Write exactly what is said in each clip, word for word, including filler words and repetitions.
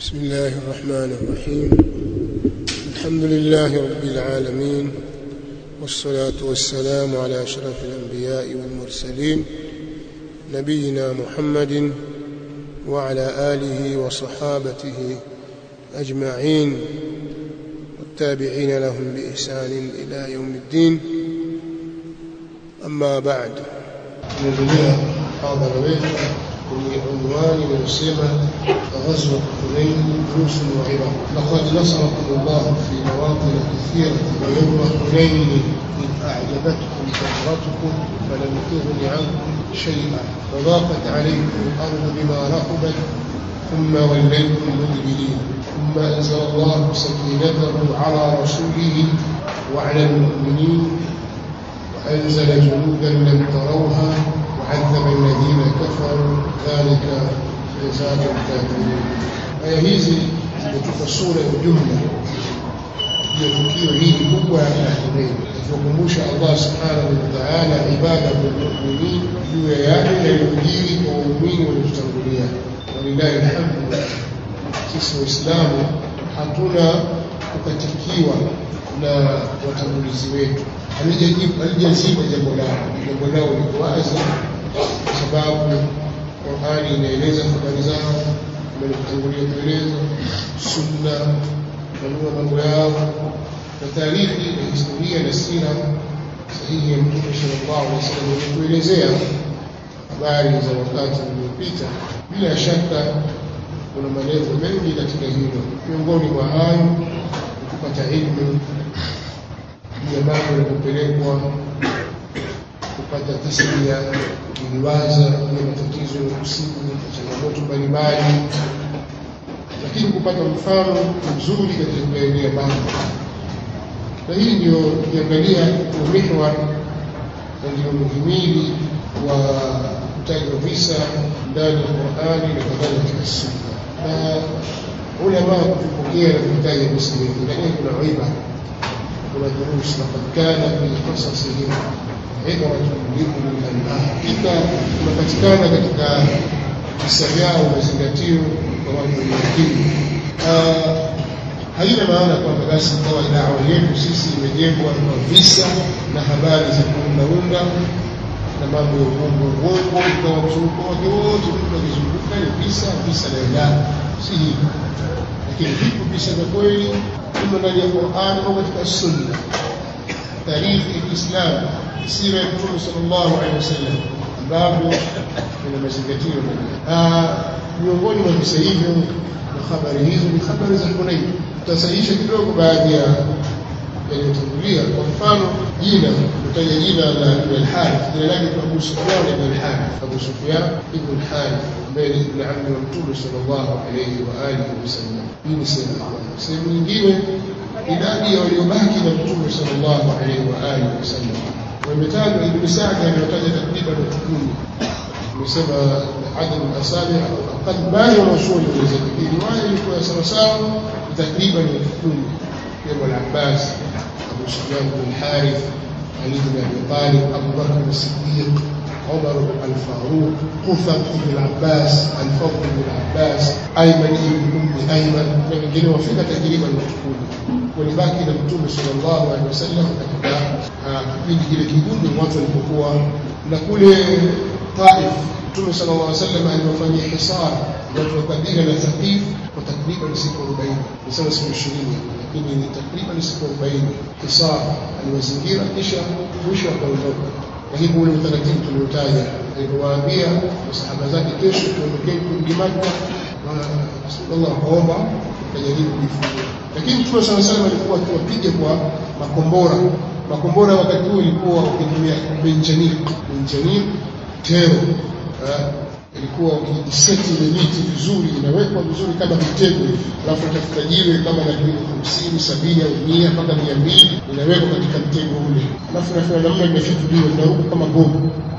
بسم الله الرحمن الرحيم. الحمد لله رب العالمين، والصلاة والسلام على أشرف الأنبياء والمرسلين نبينا محمد وعلى آله وصحابته أجمعين والتابعين لهم بإحسان إلى يوم الدين. أما بعد، حاضر عنوان يسمى غزوة حنين دروس وعبر. لقد نصركم الله في مواطن كثيرة ويوم حنين إذ أعجبتكم كثرتكم فلم تغن عنكم شيئا وضاقت عليكم الأرض بما رحبت ثم وليتم مدبرين ثم أنزل الله سكينته على رسوله وعلى المؤمنين وأنزل جنودا لم تروها وعذب الذين كفروا ذلك جزاء الكافرين. aya hizi zimetupa sura ya ujumla ya tukio hili kubwa la Hunain, kukumbusha Allah subhanahu wa ta'ala ibada kwa muumini juu ya yale yaliyojiri kwa waumini waliotangulia. Walillahi alhamdu, sisi Waislamu hatuna kukatikiwa na watangulizi wetu. Alijaziba jambo lao, jambo lao liko wazi kwa sababu Qur'ani inaeleza habari zao, imetangulia kueleza sunna na mambo yao, na taarihi na historia na sira sahihi ya Mtume sallallahu alaihi wasallam kuelezea habari za wakati uliopita. Bila shaka kuna maelezo mengi katika hilo. Miongoni mwa hayo kupata elimu ya mambo yanayopelekwa, kupata tasbia, kuliwaza ile matatizo ya usiku, changamoto mbalimbali, lakini kupata mfano mzuri katika kuelezea mambo. Na hii ndio kiangalia umihwa na ndio muhimili wa kutaja visa ndani ya Qur'ani na kadhalika katika sunna. Na ulama kupokea na kutaja visa hivi, lakini kuna aiba, kuna duruus. Laqad kana fi qasasihim ibratun liulil albab, ika kunapatikana katika visa vyao mazingatio kwa watu wenye akili. Haina maana kwamba basi kwa dawa yetu sisi imejengwa kwa visa na habari za kuundaunda na mambo ya uongo uongo kwa mzunguko wake wote tunazunguka ni visa visa la ilaha, si hivyo. Lakini vipo visa vya kweli vimo ndani ya Qur'an au katika sunna, taarifa ya Kiislamu, sira ya Mtume sallallahu alaihi wasallam, ambapo kuna mazingatio mengi. Miongoni mwa visa hivyo na habari hizo ni habari za Hunain. Tutasahihisha kidogo baadhi ya yaliyotangulia. Kwa mfano, jina tutaja jina la Al-Harith, jina lake ni Abu Sufyan ibn Al-Harith. Abu Sufyan ibn Al-Harith ambaye ni ibn ammi wa Mtume sallallahu alayhi wa alihi wasallam. Hii ni sehemu ya kwanza. Sehemu nyingine, idadi ya waliobaki na Mtume sallallahu alayhi wa alihi wasallam wametajwa. Ibn Sa'd ametaja takriban watu kumi. Tumesema adadu al-asabi au aqal bali wa mashhuri wa zaidi. Riwaya ilikuwa sawa sawa takriban watu kumi. Abu al-Abbas, Abu Sufyan ibn Harith, Ali ibn Abi Talib, Abu Bakr as-Siddiq, Umar al-Faruq, Qutham ibn Abbas, al-Fadl ibn Abbas, Ayman ibn Ummi Ayman, na wengine wafika takriban watu kumi. Walibaki na Mtume sallallahu alaihi wasallam katika kipindi kile kigumu watu walipokuwa na kule Taif. Mtume sallallahu alaihi wasallam aliwafanyia hisar watu wa kabila la Thaqif kwa takriban siku arobaini, nisema siku ishirini, lakini ni takriban siku arobaini hisar. Aliwazingira kisha mwisho akaondoka. Na hivyo ule utaratibu tuliotaja, aliwaambia masahaba zake, kesho tuondokeni kurudi Makka, na Rasulullah akaomba kujaribu kujifunza. Lakini Mtume sallallahu alaihi wasallam alikuwa akiwapiga kwa makombora. Makombora wakati huo ilikuwa ukitumia benjanik, benjanik tero, ilikuwa ukiseti ile miti vizuri, inawekwa vizuri kama kitego, alafu utafuta jiwe kama na kilo hamsini, sabini au mia mpaka mia mbili inawekwa katika mtego ule, alafu nafanya namna imefituliwa, inaruka kama bomu,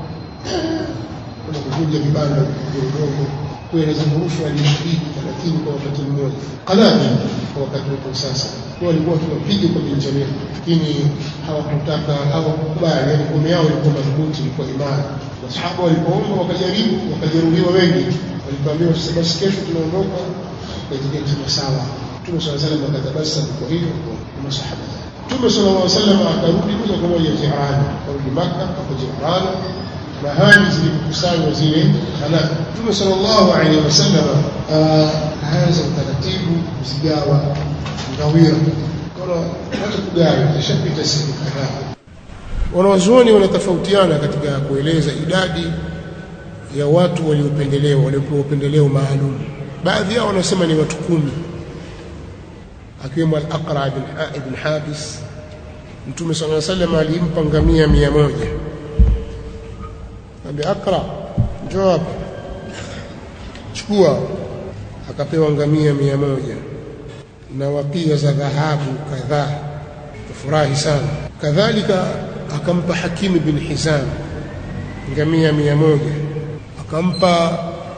kuna kuvuja vibanda vidogo kwa inazungushwa hadi ishirini thelathini kwa wakati mmoja. Kalani kwa wakati huo sasa kwa walikuwa tunapiga kwa Benjamin, lakini hawakutaka, hawakubali. Yani ngome yao ilikuwa madhubuti, ilikuwa imara. Masahaba walipoomba wakajaribu, wakajeruhiwa wengi. Walipoambiwa sasa basi kesho tunaondoka, katika kusema sawa. Mtume sallallahu alaihi wasallam akatabasamu kwa hiyo kwa masahaba. Mtume sallallahu alaihi wasallam akarudi moja kwa moja Jirani, akarudi Makka kwa Jirani, mahali zilikusanywa zile halali. Mtume sallallahu alaihi wasallam akaanza utaratibu kuzigawa ngawira. Kwa watu kugawa ishapita siku kadhaa. Wanawazuoni wanatofautiana katika kueleza idadi ya watu waliopendelewa, waliopewa upendeleo maalum. Baadhi yao wanasema ni watu kumi, akiwemo al-Aqra ibn Habis. Mtume sallallahu alaihi wasallam alimpa ngamia mia moja. Nabii Aqra, njoo hapa, chukua. Akapewa ngamia mia moja na wapia za dhahabu kadhaa. Tufurahi sana. Kadhalika akampa Hakim bin Hizam ngamia mia moja. Akampa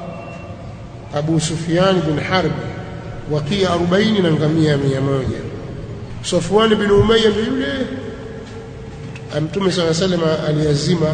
Abu Sufyan bin Harb wakia arobaini na ngamia mia moja. Safwan bin Umayya yule Mtume sallallahu alaihi wasallam aliazima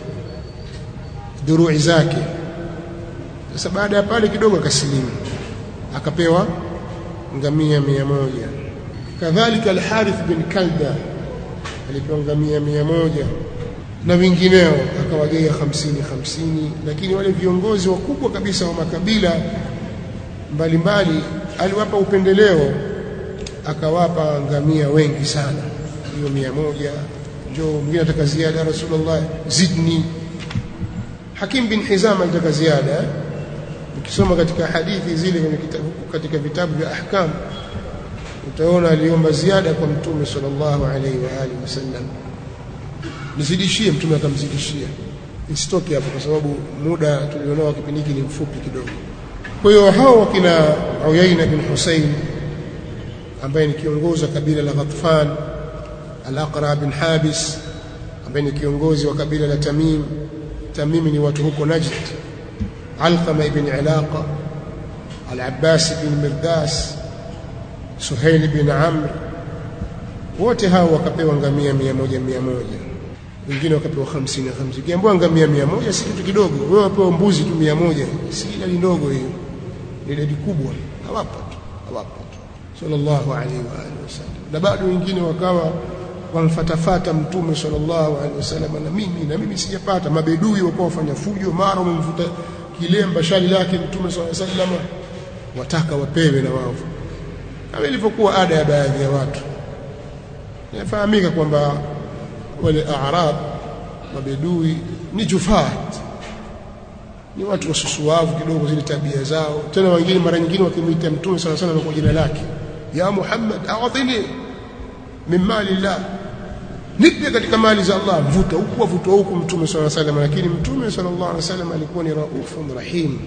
durui zake. Sasa baada ya pale kidogo akasilimu, akapewa ngamia mia moja. Kadhalika al-Harith bin Kalda alipewa ngamia mia moja na wengineo akawagaia hamsini hamsini. Lakini wale viongozi wakubwa kabisa wa makabila mbalimbali aliwapa upendeleo, akawapa ngamia wengi sana, hiyo mia moja. Njoo mwingine ataka ziada, Rasulullah zidni. Hakim bin Hizam alitaka ziada. Ukisoma katika hadithi zile kwenye kitabu, katika vitabu vya ahkam, utaona aliomba ziada kwa Mtume sallallahu alaihi wa alihi wasallam, nizidishie. Mtume akamzidishia. Isitoke hapo kwa sababu muda tulionao kipindi hiki ni mfupi kidogo. Kwa hiyo hao wakina Uyaina bin Husayn ambaye ni kiongozi wa kabila la Ghatfan, al-Aqra bin Habis ambaye ni kiongozi wa kabila la Tamim. Tamim ni watu huko Najd. Alqama ibn Ilaqa, al-Abbas bin Mirdas, Suhail bin Amr, wote hao wakapewa ngamia mia moja mia moja. Wengine wakapewa hamsini hamsini. Kiambiwa ngamia mia moja si kitu kidogo. Wewe wapewa mbuzi tu mia moja, si idadi ndogo hiyo, ni idadi kubwa. Hawapa tu, hawapa tu sallallahu alaihi wa alihi wasallam. Na bado wengine wakawa wamfatafata Mtume sallallahu alaihi wasallam, na mimi na mimi sijapata. Mabedui wakawa wafanya fujo, mara wamemvuta kilemba shali lake Mtume sallallahu alaihi wasallam, wataka wapewe na wao, kama ilivyokuwa ada ya baadhi ya watu. Inafahamika kwamba wale Arab, mabedui ni jufat, ni watu wasusuavu kidogo zile tabia zao. Tena wengine mara nyingine wakimuita Mtume sallallahu alaihi wasallam kwa jina lake, ya Muhammad a'tini min mali Allah, nipe katika mali za Allah. Mvuta huku vuta huku Mtume sallallahu alaihi wasallam. Lakini Mtume sallallahu alaihi wasallam alikuwa ni raufun rahim.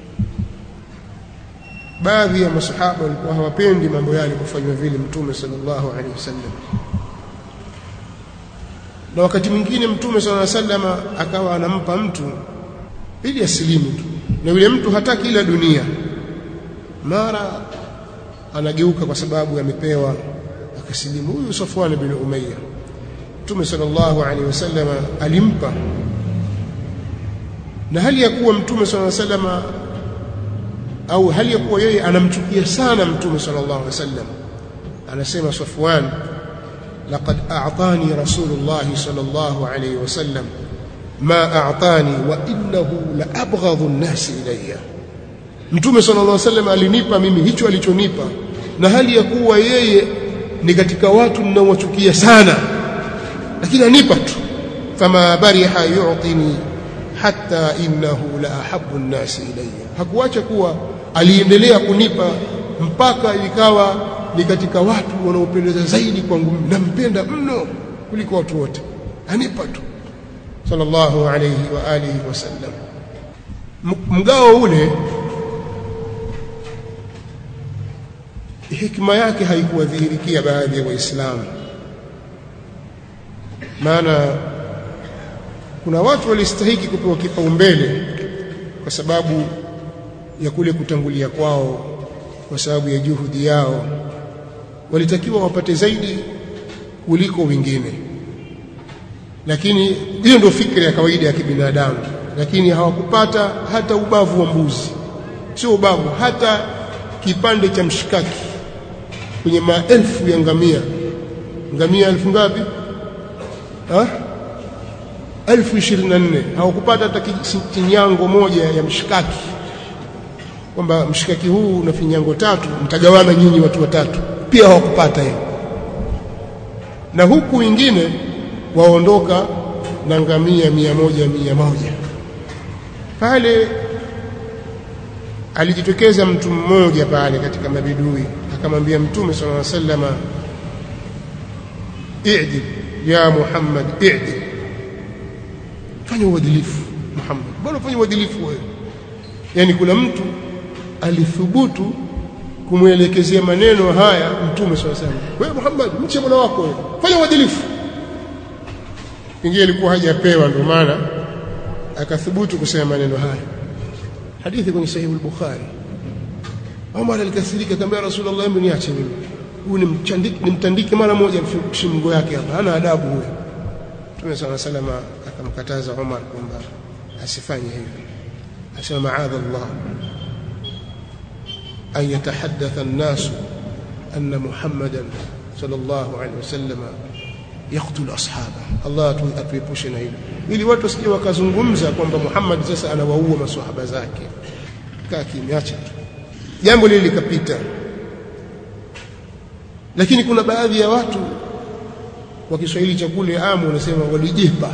Baadhi ya masahaba walikuwa hawapendi mambo yale kufanywa vile Mtume sallallahu alaihi wasallam. Na wakati mwingine Mtume sallallahu alaihi wasallam akawa anampa mtu ili asilimu tu, na yule mtu hataki ila dunia, mara anageuka kwa sababu amepewa, akasilimu. Huyu Safwan bin Umayya, Mtume sallallahu alaihi wasallam alimpa, na hali ya kuwa Mtume sallallahu alaihi wasallam au hali ya kuwa yeye anamchukia sana Mtume sallallahu alaihi wasallam. Anasema Safwan, laqad a'tani Rasulullah sallallahu alaihi wasallam ma a'tani wa innahu la abghadhu an-nas ilayya. Mtume sallallahu alaihi wasallam alinipa mimi hicho alichonipa, na hali ya kuwa yeye ni katika watu ninaowachukia sana, lakini anipa tu. Fama bariha yu'tini hatta innahu la ahabbu an-nas ilayya. Hakuacha kuwa aliendelea kunipa mpaka ikawa ni katika watu wanaopendeza zaidi kwangu, nampenda mno kuliko watu wote, anipa tu sallallahu alayhi wa alihi wasallam. Mgao ule hikma yake haikuwadhihirikia baadhi ya Waislamu, maana kuna watu walistahiki kupewa kipaumbele kwa sababu ya kule kutangulia kwao, kwa sababu ya juhudi yao, walitakiwa wapate zaidi kuliko wengine. Lakini hiyo ndio fikra ya kawaida ya kibinadamu. Lakini hawakupata hata ubavu wa mbuzi, sio ubavu, hata kipande cha mshikaki kwenye maelfu ya ngamia. Ngamia elfu ngapi? Ha? elfu ishirini na nne. Hawakupata hata kinyango moja ya mshikaki, kwamba mshikaki huu una finyango tatu, mtagawana nyinyi watu watatu. Pia hawakupata hiyo. Na huku wengine waondoka na ngamia mia moja mia moja. Pale alijitokeza mtu mmoja pale katika mabidui, akamwambia Mtume sallallahu alaihi wasallam, i'dil ya Muhammad, i'dil, fanya uadilifu Muhammad, bora fanya uadilifu wewe. Yani kuna mtu alithubutu kumwelekezea maneno haya Mtume sallallahu alaihi wasallam, wewe Muhammad, mche Mola wako wewe, fanya uadilifu. Ingie ilikuwa hajapewa, ndio maana akathubutu kusema maneno haya. Hadithi kwenye Sahih al-Bukhari. Umar alikasirika, akamwambia Rasulullah, hebu niache mimi, huyu ni mchandiki, nimtandike mara moja shingo yake hapa, hana adabu huyo. Mtume sallallahu alaihi wasallam akamkataza Umar kwamba asifanye hivyo. Asema ma'adha Allah an yatahaddatha an-nas anna Muhammadan sallallahu alaihi wasallam yaqtul ashaba. Allah atuepushe na hilo, ili watu wasije wakazungumza kwamba Muhammad sasa anawaua maswahaba zake. Kaa kimya, acha jambo lile likapita. Lakini kuna baadhi ya watu wa Kiswahili cha kule amu wanasema walijepa,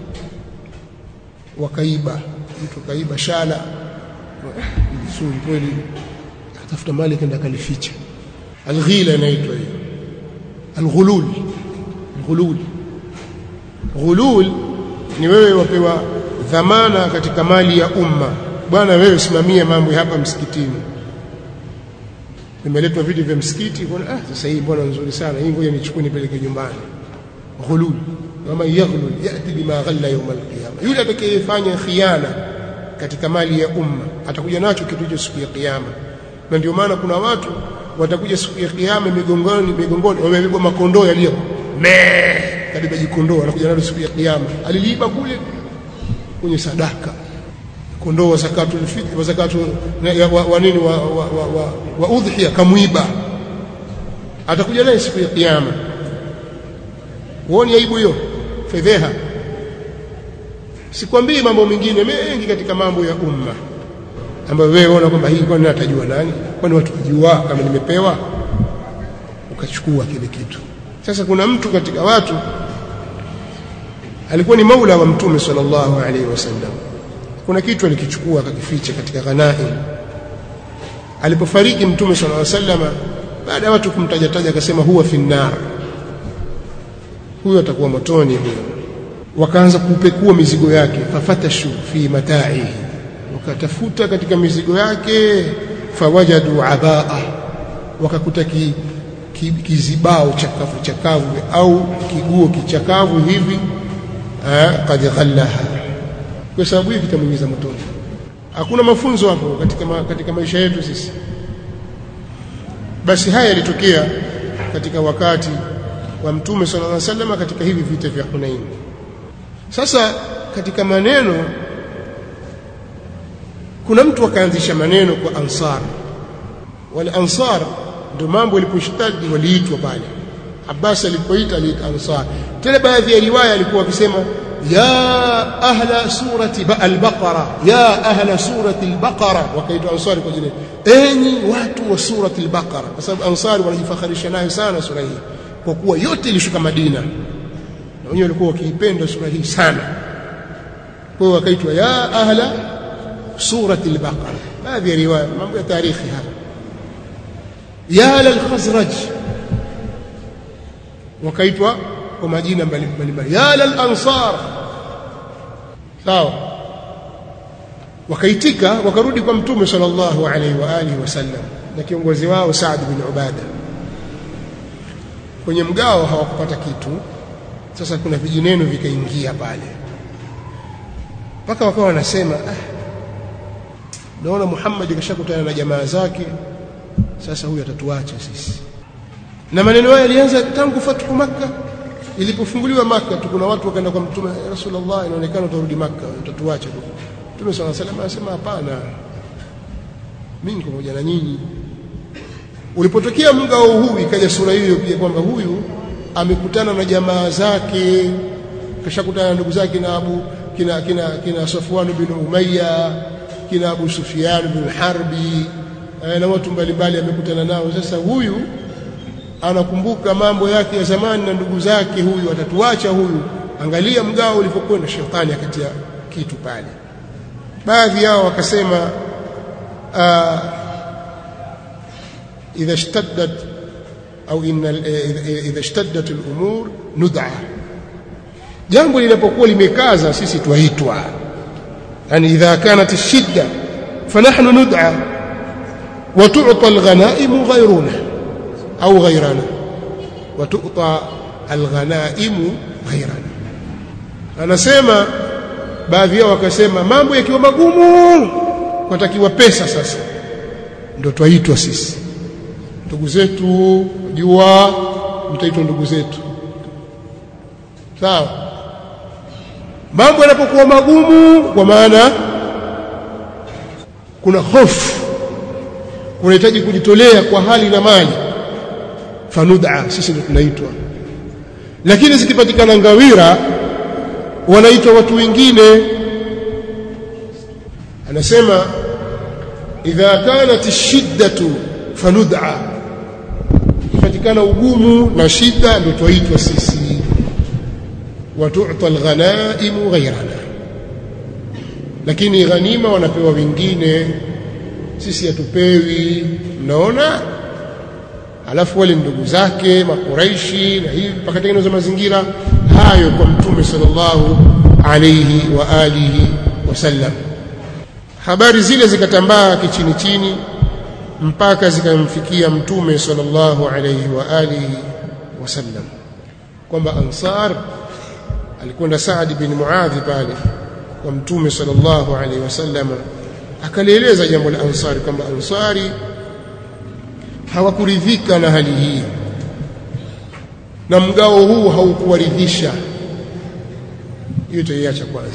wakaiba. Mtu kaiba shala vizuri kweli, atafuta mali kenda kalificha. Alghila inaitwa hiyo, alghulul. Ghulul, ghulul ni wewe wapewa dhamana katika mali ya umma, bwana wewe simamia mambo hapa msikitini. Nimeletwa vitu vya msikiti, bwana ah sasa hii bwana nzuri sana hii, ngoja nichukue nipeleke nyumbani. Ghulul, kama yaghlul yati bima ghalla yawm al-qiyamah. Yule atakayefanya khiana katika mali ya umma atakuja nacho kitu hicho siku ya kiyama. Na ndio maana kuna watu watakuja siku ya kiyama migongoni migongoni wamebeba makondoo yaliyo me kabla jikondoo, anakuja nalo siku ya kiyama. Aliliiba kule kwenye sadaka, kondoo wa zakatul fitr wa zakatu wa, wa nini wa wa, wa, wa, wa udhiya, kamuiba, atakuja naye siku ya kiyama. Uone aibu hiyo, fedheha. Sikwambii mambo mengine mengi katika mambo ya umma ambayo wewe unaona kwamba hii kwani atajua nani, kwani watu wajua kama nimepewa, ukachukua kile kitu. Sasa kuna mtu katika watu alikuwa ni maula wa Mtume sallallahu alaihi wasallam, kuna kitu alikichukua akakificha katika ghanaim. Alipofariki Mtume sallallahu alaihi wasallam, baada ya watu kumtajataja akasema huwa fi nar, huyo atakuwa motoni huyo. Wakaanza kupekua mizigo yake, fafatashu fi mata'i, wakatafuta katika mizigo yake, fawajadu abaa, wakakuta ki kizibao chakavu chakavu au kiguo kichakavu hivi, eh, qad ghallaha. Kwa sababu hivi kitamuingiza motoni. Hakuna mafunzo hapo katika ma, katika maisha yetu sisi. Basi haya yalitokea katika wakati wa Mtume sallallahu alaihi wasallam katika hivi vita vya Hunain. Sasa katika maneno kuna mtu akaanzisha maneno kwa Ansar. Wale Ansar ndio mambo yaliposhtadi waliitwa pale. Abbas alipoita aliita Ansar. Tena baadhi ya riwaya alikuwa akisema ya ahla surati al-Baqara, ya ahla surati al-Baqara, wakaitwa Ansar kwa jina, enyi watu wa surati al-Baqara, kwa sababu Ansar wanajifakharisha nayo sana sura hii kwa kuwa yote ilishuka Madina na wenyewe walikuwa wakiipenda sura hii sana. Kwa hiyo wakaitwa ya ahla surati al-Baqara. Baadhi ya riwaya, mambo ya tarikhi hapa. Ya al-Khazraj, wakaitwa kwa majina mbalimbali. Ya al-Ansar, sawa. Wakaitika, wakarudi kwa Mtume sallallahu alaihi wa alihi wasallam na kiongozi wao Saad bin Ubada. Kwenye mgao hawakupata kitu. Sasa kuna vijineno vikaingia pale, mpaka wakawa wanasema ah, naona Muhammad kashakutana na jamaa zake, sasa huyu atatuacha sisi. Na maneno haya yalianza tangu fathu Makkah. Ilipofunguliwa Makkah tu kuna watu wakaenda kwa Mtume, Rasulullah, inaonekana utarudi Makkah, utatuacha. Mtume sallallahu alaihi wasallam anasema hapana, mimi niko pamoja na nyinyi. Ulipotokea mgao huu ikaja sura hiyo pia kwamba huyu amekutana na jamaa zake, kashakutana na ndugu zake na Abu kina kina kina Safwan bin Umayya, kina Abu Sufyan bin Harbi na watu mbalimbali amekutana nao. Sasa huyu anakumbuka mambo yake ya zamani na ndugu zake, huyu atatuacha huyu. Angalia mgao ulipokwenda, shetani akatia kitu pale. Baadhi yao wakasema idha ishtaddat au inna idha ishtaddat al-umur nud'a, jambo linapokuwa limekaza sisi tuaitwa. Yani idha kanat ash-shidda fanahnu nud'a wa tu'ta al-ghanaim ghayruna au ghayrana wa tu'ta al-ghanaim ghayrana. Anasema baadhi yao wakasema mambo yakiwa magumu watakiwa pesa, sasa ndio twaitwa sisi ndugu zetu, jua mtaitwa ndugu zetu. Sawa, mambo yanapokuwa magumu kwa maana kuna hofu, unahitaji kujitolea kwa hali na mali, fanud'a, sisi ndio tunaitwa. Lakini zikipatikana ngawira wanaitwa watu wengine. Anasema idha kanat ash-shiddatu fanud'a, ikipatikana ugumu na shida ndio tuitwa sisi. Wa tu'ta al-ghanaim ghayrana, lakini ghanima wanapewa wengine, sisi hatupewi. Mnaona? Alafu wale ndugu zake Makuraishi na hivi pakatengeneza mazingira hayo kwa Mtume sallallahu alayhi wa alihi wasallam. Habari zile zikatambaa kichini chini mpaka zikamfikia Mtume sallallahu alayhi wa alihi wasallam kwamba Ansar, alikwenda Saad bin Muadh pale kwa Mtume sallallahu alayhi wasallam, akalieleza jambo la Ansari kwamba Ansari hawakuridhika na hali hii na mgao huu haukuwaridhisha. Hiyo tutaiacha kwanza.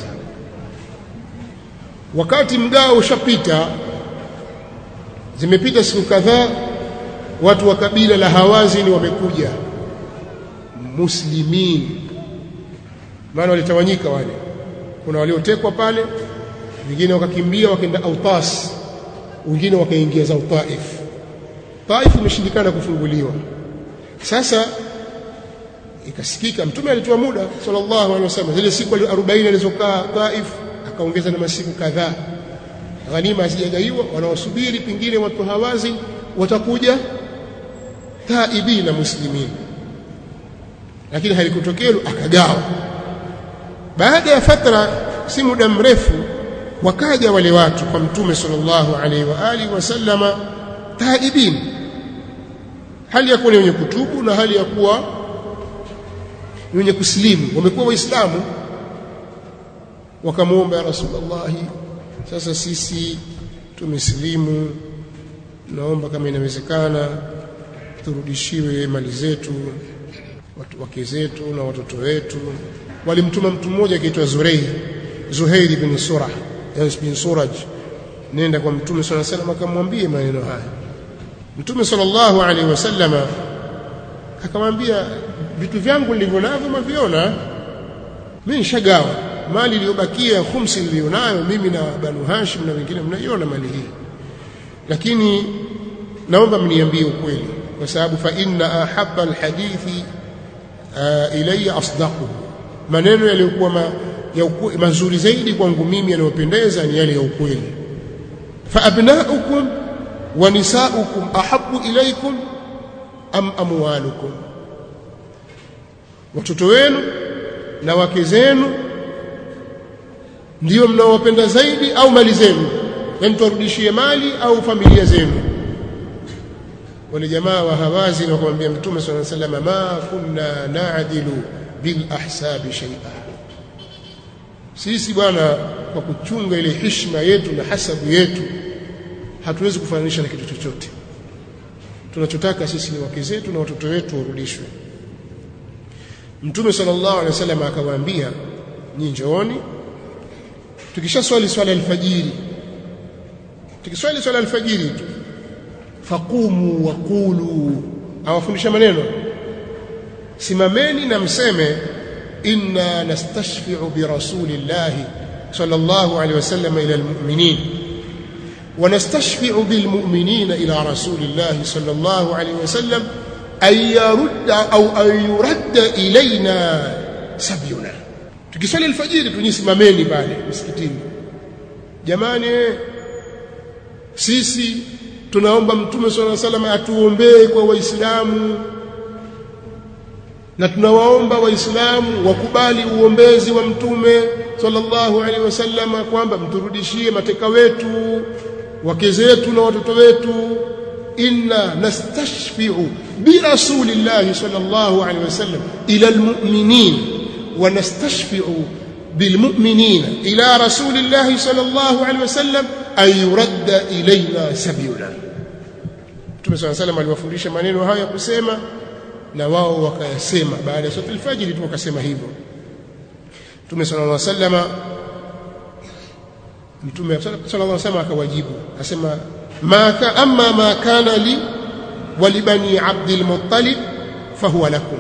Wakati mgao ushapita, zimepita siku kadhaa, watu wa kabila la Hawazin wamekuja, muslimin, maana walitawanyika wale. Kuna waliotekwa pale, wengine wakakimbia wakaenda Autas, wengine wakaingia za Taif. Taif imeshindikana kufunguliwa. Sasa ikasikika Mtume alitoa muda sallallahu alaihi wasallam, zile siku arobaini alizokaa Taif akaongeza na masiku kadhaa. Ghanima hazijagaiwa, wanaosubiri pingine watu Hawazi watakuja taibina muslimin, lakini halikutokea, akagawa. Baada ya fatra si muda mrefu wakaja wale watu kwa Mtume sallallahu alaihi wa alihi wasallama taibin, hali ya kuwa wenye kutubu na hali ya kuwa wenye kuslimu, wamekuwa waislamu. Wakamuomba, ya Rasulullah, sasa sisi tumeslimu, naomba kama inawezekana turudishiwe mali zetu, watu wake zetu na watoto wetu. Walimtuma mtu mmoja akiitwa Zuhair Zuhair ibn Surah bin Suraj, nenda kwa Mtume sallallahu alaihi wasallam akamwambie maneno haya. Mtume sallallahu alaihi wasallam akamwambia, vitu vyangu nilivyo navyo maviona, mimi nishagawa mali iliyobakia, khumsi nilionayo mimi na Banu Hashim na wengine mnaiona mali hii, lakini naomba mniambie ukweli, kwa sababu fa inna ahabba alhadithi ilayya asdaquhu, maneno yaliyokuwa ma, ya mazuri zaidi kwangu mimi yanayopendeza ni yale ya ukweli. Fa abnaukum wa nisaukum ahabbu ilaykum am amwalukum, watoto wenu na wake zenu ndio mnaowapenda zaidi au mali zenu? Yani turudishie mali au familia zenu? Wale jamaa wa Hawazin wakamwambia Mtume sallallahu alaihi wasallam, ma kunna na'dilu bil ahsabi shay'a, sisi bwana kwa kuchunga ile heshima yetu na hasabu yetu hatuwezi kufananisha na kitu chochote. Tunachotaka sisi ni wake zetu na watoto wetu warudishwe. Mtume sallallahu alaihi wasallam akawaambia, nyinyi njooni tukisha swali swala alfajiri, tukiswali swala alfajiri tu, faqumu wa qulu, awafundisha maneno, simameni na mseme inna nastashfi'u bi rasulillahi sallallahu alayhi wasallam ila almu'minin wa nastashfi'u bil mu'minina ila rasulillahi sallallahu alayhi wasallam ay yarudda au ay yuradda ilaina sabyuna. Tukiswali alfajiri tunyisimameni pale msikitini, jamani sisi tunaomba mtume sallallahu alayhi wasallam atuombee kwa waislamu, na tunawaomba waislamu wakubali uombezi wa mtume sallallahu alaihi wasallam kwamba mturudishie mateka wetu, wake zetu na watoto wetu. Inna nastashfi'u bi rasulillahi sallallahu alaihi wasallam ila almu'minin wa nastashfi'u bil mu'minina ila rasulillahi sallallahu alaihi wasallam ay yuradda ilayna sabyuna. Mtume sallallahu alaihi wasallam aliwafundisha maneno haya ya kusema, na wao wakayasema. Baada ya swala al-fajr tu wakasema hivyo. Mtume sallallahu alaihi wasallam Mtume sallallahu alaihi wasallam akawajibu akasema, ma ka amma ma kana li wa li bani Abdul Muttalib fahuwa lakum,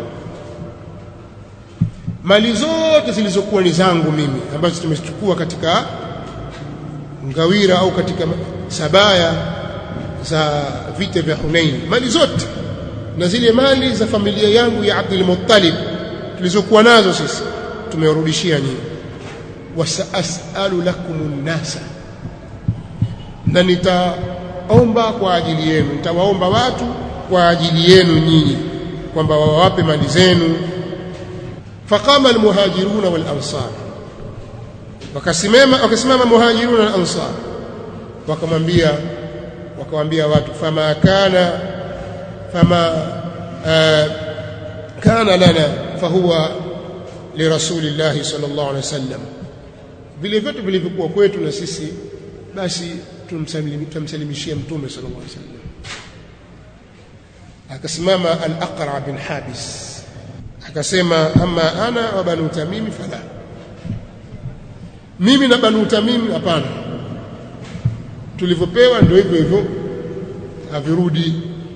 mali zote zilizokuwa ni zangu mimi ambazo tumechukua katika ngawira au katika sabaya za vita vya Hunain, mali zote na zile mali za familia yangu ya Abdul Muttalib tulizokuwa nazo sisi tumewarudishia nyinyi. Wasaasalu lakumun nasa, na nitaomba kwa ajili yenu, nitawaomba watu kwa ajili yenu nyinyi kwamba wawape mali zenu. Faqama almuhajiruna wal ansar, wakasimama wakasimama muhajiruna na ansar, wakamwambia wakawaambia watu, fama kana fama uh, kana lana fahuwa li rasulillahi sallallahu alaihi wasallam, vile vitu vilivyokuwa kwetu na sisi basi tumsalimishia mtume sallallahu alaihi wasallam. Akasimama al-Aqra bin Habis akasema, amma ana wa banu Tamim fala, mimi na banu Tamim hapana, tulivyopewa ndio hivyo hivyo havirudi.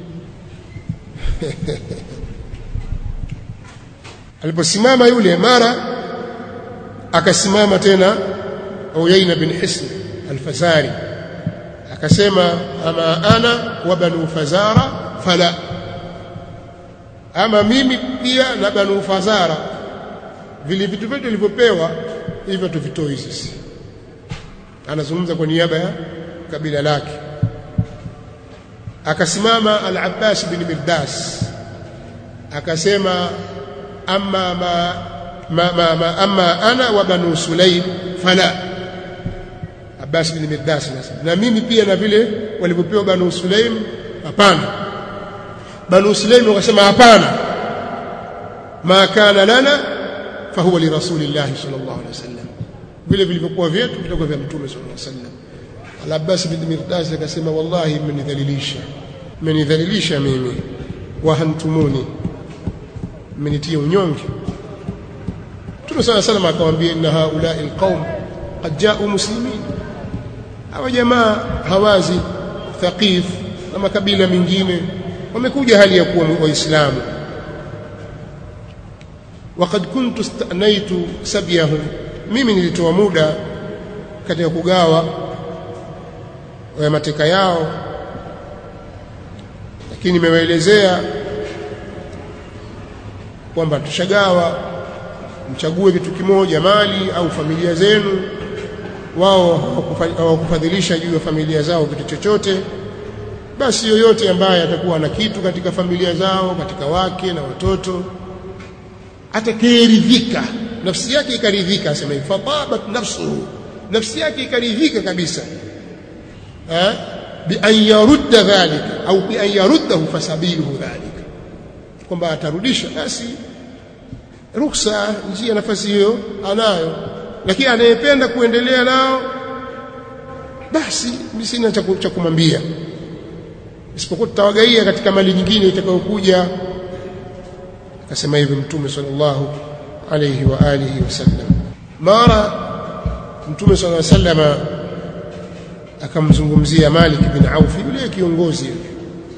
Aliposimama yule mara akasimama tena Uyayna bin Hisn al-Fazari akasema, ama ana wa banu Fazara fala, ama mimi pia na banu Fazara vile vitu vyetu vilivyopewa hivyo tuvitoe sisi. Anazungumza kwa niaba ya kabila lake. Akasimama al-Abbas bin Mirdas akasema, amma ma ma, ma, ma amma ana wa banu Sulaim fala. Abbas bin Mirdas na mimi pia na vile walivyopewa banu Sulaim hapana. Banu Sulaim wakasema hapana, ma kana lana fahuwa li rasulillahi sallallahu alaihi wasallam, vile vilivyokuwa vyetu vitakuwa vya mtume sallallahu alaihi wasallam. Al-Abbas bin Mirdas akasema, wallahi mmenidhalilisha, mmenidhalilisha mimi, wa hantumuni, mmenitia unyonge. Mtume sallallahu alaihi wasallam akamwambia, inna haula'i alqaum qad ja'u muslimin, hawa jamaa Hawazi, Thaqif na makabila mengine wamekuja hali ya kuwa waislamu. Waqad kuntu istanaitu sabyahum, mimi nilitoa muda katika kugawa wa mateka yao, lakini nimewaelezea kwamba tushagawa, mchague kitu kimoja, mali au familia zenu. Wao hawakufadhilisha juu ya familia zao kitu chochote, basi yoyote ambaye atakuwa na kitu katika familia zao, katika wake na watoto, atakayeridhika, nafsi yake ikaridhika, asema fatabat nafsuhu, nafsi yake ikaridhika kabisa, eh, bi an yarudda dhalika au bi an yaruddahu fasabiluhu dhalika, kwamba atarudisha, basi ruksa, njia, nafasi hiyo anayo. Lakini anayependa kuendelea nao, basi mimi sina cha kumwambia, isipokuwa tutawagaia katika mali nyingine itakayokuja. Akasema hivyo Mtume sallallahu alayhi wa alihi wasallam. Mara Mtume sallallahu alayhi wasallam akamzungumzia Malik bin Auf, yule kiongozi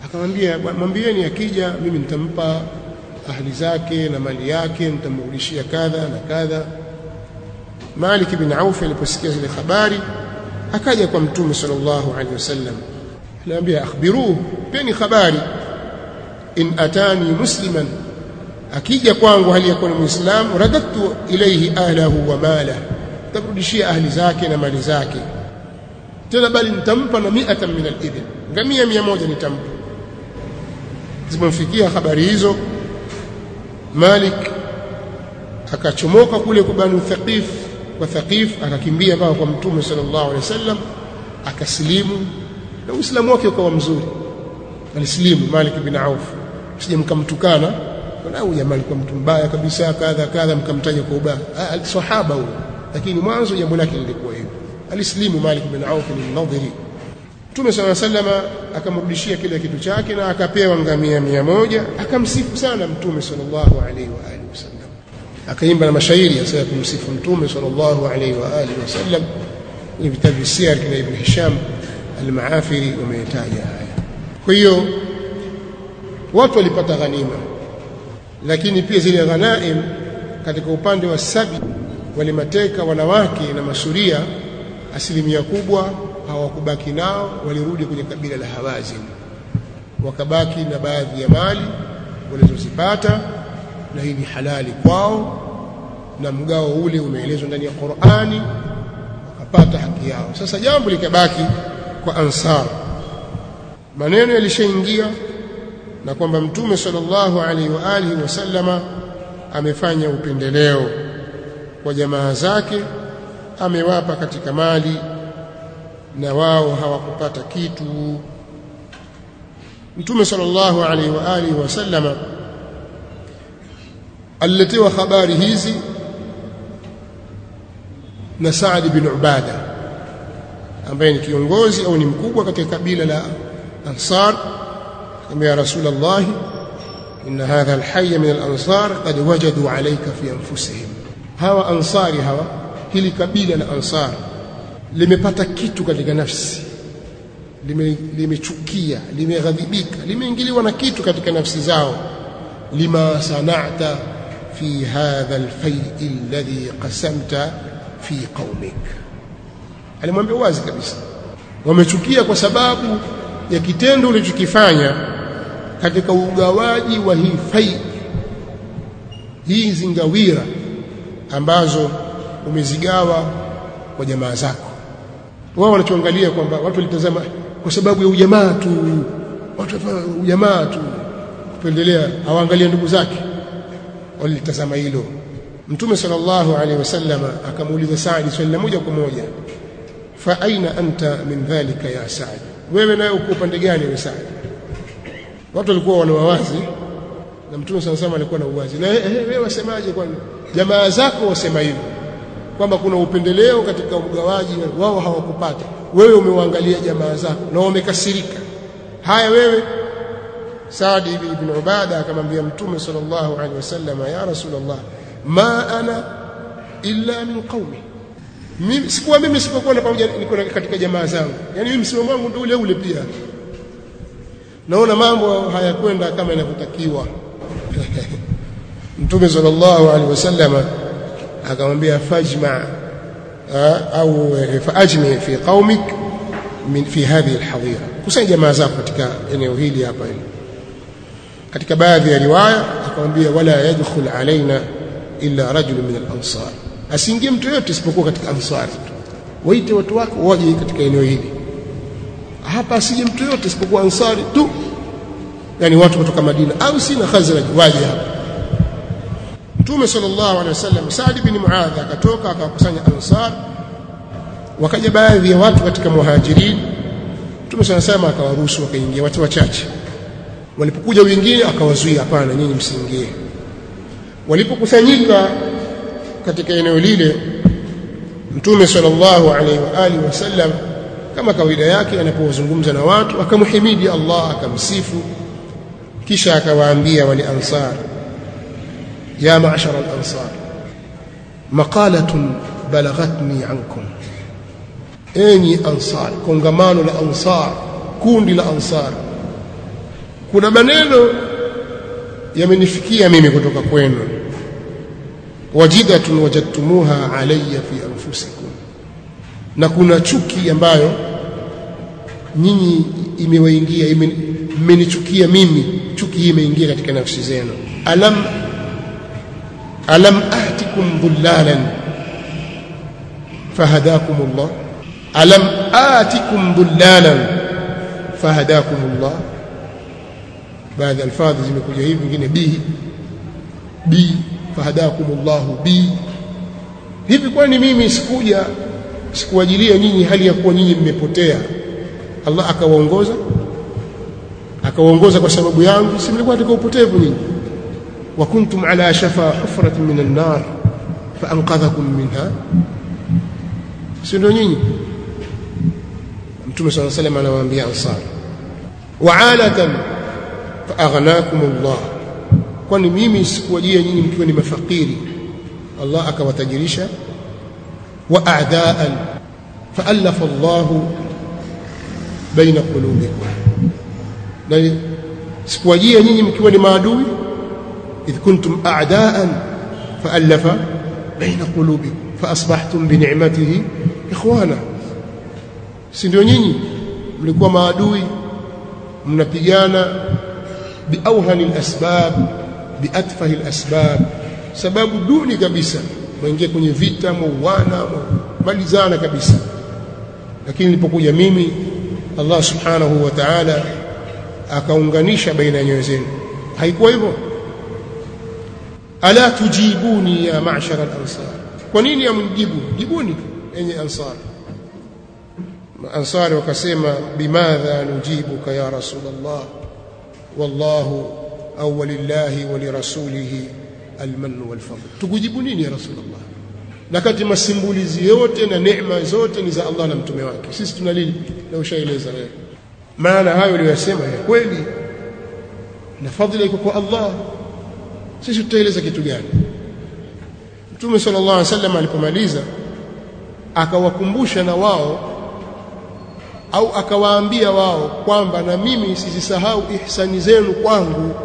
akamwambia mwambieni akija mimi nitampa ahli zake na mali yake, nitamrudishia kadha na kadha. Malik bin Auf aliposikia zile habari akaja kwa Mtume sallallahu alaihi wasallam, alimwambia akhbiruhu, peni habari, in atani musliman, akija kwangu hali ya kuwa muislamu, radadtu ilayhi ahlahu wa malahu, tamrudishia ahli zake na mali zake, tena bali nitampa na mi'atan min al-ibil, ngamia mia moja nitampa. Zimemfikia habari hizo, Malik akachomoka kule kwa Banu Thaqif, kwa Thaqif akakimbia mpaka kwa Mtume sallallahu alaihi wasallam, akasilimu na Uislamu wake ukawa mzuri. Alisilimu Malik bin Auf, sije mkamtukana na huyu jamaa alikuwa mtu mbaya kabisa kadha kadha, mkamtaja kwa ubaya, ah, sahaba huyo, lakini mwanzo jambo lake lilikuwa hivyo. Alisilimu Malik bin Auf bin Nadhiri. Mtume sallallahu alaihi wasallam akamrudishia kile kitu chake na akapewa ngamia mia moja. Akamsifu sana Mtume sallallahu alaihi wa alihi wasallam, akaimba na mashairi ya kumsifu Mtume sallallahu alaihi wa alihi wasallam. Ni vitabu siyar kina Ibn Hisham al-Maafiri wametaja haya. Kwa hiyo watu walipata ghanima, lakini pia zile ghanaim katika upande wa sabi walimateka wanawake na masuria, asilimia kubwa hawakubaki nao, walirudi kwenye kabila la Hawazin, wakabaki na baadhi ya mali walizozipata, na hii ni halali kwao, na mgao ule umeelezwa ndani ya Qur'ani, wakapata haki yao. Sasa jambo likabaki kwa Ansar. Maneno yalishaingia na kwamba Mtume sallallahu alaihi wa alihi wasallama amefanya upendeleo kwa jamaa zake, amewapa katika mali na wao hawakupata kitu. Mtume sallallahu alaihi wa alihi wasallama aliletewa habari hizi na Saad bin Ubada ambaye ni kiongozi au ni mkubwa katika kabila la Ansar. Kama ya Rasulullah, inna hadha alhayy min al-ansar qad wajadu alayka fi anfusihim, hawa ansari hawa, hili kabila la Ansar limepata kitu katika nafsi, limechukia, limeghadhibika, limeingiliwa na kitu katika nafsi zao. Lima sana'ta fi hadha alfay'i alladhi qasamta fi qaumik, alimwambia wazi kabisa, wamechukia kwa sababu ya kitendo ulichokifanya katika ugawaji wa hii fai, hizi ngawira ambazo umezigawa kwa jamaa zako. Wao wanachoangalia kwamba watu walitazama kwa sababu ya ujamaa tu, watu ujamaa tu, kupendelea, hawaangalia ndugu zake, walitazama hilo. Mtume sallallahu alaihi wasallam akamuuliza Saad swali moja kwa moja, fa aina anta min dhalika ya Saad, wewe naye uko upande gani wewe Saad? Watu walikuwa wanawazi na Mtume sallallahu alaihi alikuwa na uwazi. Na wewe wasemaje? Kwa jamaa zako wasema hivyo kwamba kuna upendeleo katika ugawaji, wao hawakupata, wewe umewaangalia jamaa zako na wamekasirika. Haya wewe. Saad ibn Ubada akamwambia Mtume sallallahu alaihi wasallam, ya Rasulullah, ma ana illa min qaumi, mimi sikuwa mimi sipokuwa pamoja, niko katika jamaa zangu, yani mimi msimamo wangu ndio ule ule pia, naona mambo hayakwenda kama inavyotakiwa. Mtume sallallahu alaihi wasallam akamwambia fajma au faajmi fi qaumik min fi hadhihi alhadira, kusanya jamaa zako katika eneo hili hapa hili. Katika baadhi ya riwaya akamwambia wala yadkhul alaina illa rajul min al-ansar, asiingie mtu yote isipokuwa katika ansari tu, waite watu wako waje katika eneo hili hapa, asije mtu yote isipokuwa ansari tu, yani watu kutoka Madina au sina Khazraj waje hapa. Mtume sallallahu alaihi wasallam, Saad bin Muadh akatoka akakusanya ansar, wakaja baadhi ya watu katika muhajirin. Mtume sallallahu alaihi wasallam akawaruhusu wakaingia watu wachache. Walipokuja wengine akawazuia, hapana, nyinyi msiingie. Walipokusanyika katika eneo lile, Mtume sallallahu alaihi wa alihi wasallam kama kawaida yake anapozungumza na watu akamhimidi Allah, akamsifu, kisha akawaambia wale ansar, ya ma'ashara al-ansar, maqalatun balaghatni ankum, enyi ansar, kongamano la ansar, kundi la ansar, kuna maneno yamenifikia mimi kutoka kwenu, wajidatun wajadtumuha alayya fi anfusikum, na kuna chuki ambayo nyinyi imewaingia, imenichukia mimi, chuki hii imeingia katika nafsi zenu. alam alam atikum dhullalan fahadakumullah, alam atikum dhullalan fahadakumullah. baadhi ya alfadhi zimekuja hivi, vingine bi bi fahadakumullahu bi. Hivi kwani mimi sikuja sikuajilia nyinyi hali ya kuwa nyinyi mmepotea, Allah akawaongoza akawaongoza kwa sababu yangu? Si mlikuwa katika upotevu nyinyi? wa kuntum ala shafa hufratin minan nar fa anqadhakum minha, si ndio nyinyi? Mtume sallallahu alayhi wasallam anawaambia Ansar, wa'alatan fa aghnakum Allah, kwani mimi sikuwajia nyinyi mkiwa ni mafakiri, Allah akawatajirisha. wa a'daan fa alafa Allah baina qulubikum, na sikuwajia nyinyi mkiwa ni maadui, idh kuntum a'daan fa alafa baina qulubikum fa asbahtum bi ni'matihi ikhwana. Si ndio nyinyi mlikuwa maadui, mnapigana biauhani alasbab biatfahi alasbab, sababu duni kabisa, mwingia kwenye vita, mauana, malizana kabisa. Lakini nilipokuja mimi, Allah subhanahu wa ta'ala akaunganisha baina ya nyoyo zenu. Haikuwa hivyo? ala tujibuni ya ma'shar al-ansar, kwa nini amjibu? Jibuni enye ansar. Ansari wakasema, bimadha nujibuka ya Rasulullah, wallahu au walillahi wa lirasulihi almann walfadl. Tukujibu nini ya Rasulullah, na kati masimbulizi yote na neema zote ni za Allah na mtume wake, sisi tunalili na ushaeleza wewe. Maana hayo aliyosema ya kweli na fadhila iko kwa Allah, sisi tutaeleza kitu gani? Mtume sallallahu alaihi wasallam alipomaliza akawakumbusha na wao, au akawaambia wao kwamba na mimi sisisahau ihsani zenu kwangu.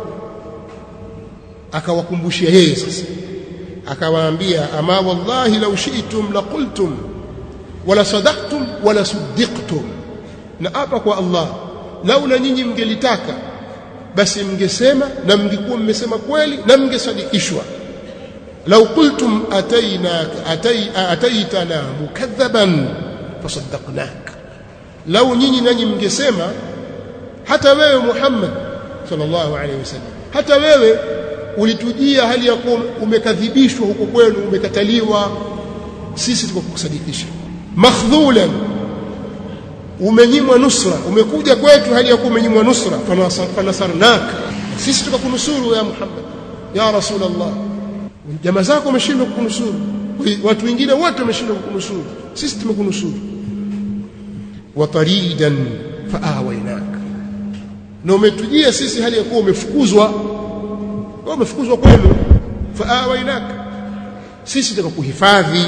Akawakumbushia yeye sasa, akawaambia, ama wallahi law shi'tum la qultum wala sadaqtum wala suddiqtum, na hapa kwa Allah, laula nyinyi mngelitaka basi mngesema na mngekuwa mmesema kweli na mngesadikishwa. law qultum atayna atay ataytana mukathaban fasaddaqnak, lau nyinyi nanyi mngesema, hata wewe Muhammad sallallahu alaihi wasallam, hata wewe ulitujia hali ya kuwa umekadhibishwa huko kwenu, umekataliwa, sisi tukakusadikisha. Makhdhulan, umenyimwa nusra, umekuja kwetu hali ya kuwa umenyimwa nusra, fanasarnaka, sisi tukakunusuru ya Muhammad ya Rasulullah. Jamaa zako wameshindwa kukunusuru, watu wengine wote wameshindwa kukunusuru, sisi tumekunusuru. wa taridan faawainak, na umetujia sisi hali ya kuwa umefukuzwa, umefukuzwa kwenu. Faawainak, sisi tukakuhifadhi.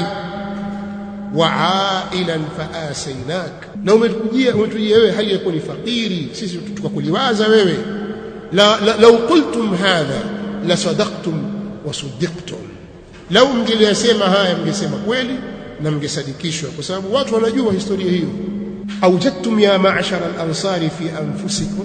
wa ailan faasainak, na umetujia umetujia wewe hali ya kuwa ni fakiri, sisi tukakuliwaza wewe. la law qultum hadha la sadaqtum wa suddiqtum, lau mngeliyasema haya mngesema kweli na mngesadikishwa, kwa sababu watu wanajua historia hiyo. أوجدتم يا معشر الأنصار في أنفسكم,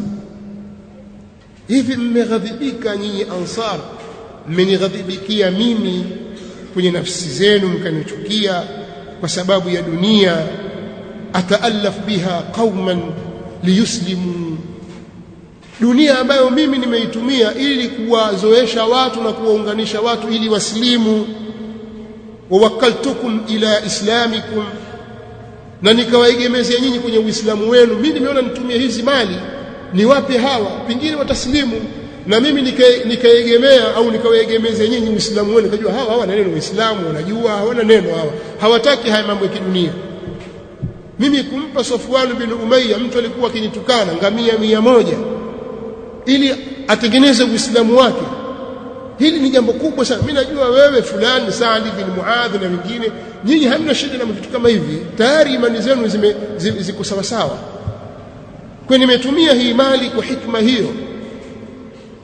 hivi mmeghadhibika nyinyi Ansar, mmenighadhibikia mimi kwenye nafsi zenu, mkanichukia kwa sababu ya dunia. Ataallaf biha qauman liyuslimu, dunia ambayo mimi nimeitumia ili kuwazoesha watu na kuwaunganisha watu ili waslimu. Wawakaltukum ila islamikum, na nikawaegemezea nyinyi kwenye Uislamu wenu. Mimi nimeona nitumie hizi mali niwape hawa, pengine wataslimu, na mimi nikaegemea au nikawaegemezea nyinyi Uislamu wenu. Nikajua hawa hawana neno Uislamu, wanajua hawana neno, hawa hawataki haya mambo ya kidunia. Mimi kumpa Safwan bin Umayya, mtu alikuwa akinitukana ngamia mia moja ili atengeneze Uislamu wake, hili ni jambo kubwa sana. Mimi najua wewe fulani Saad bin Muadh na wengine, nyinyi hamna shida na vitu kama hivi, tayari imani zenu ziko sawa sawa. Kwa nimetumia hii mali kwa hikma hiyo,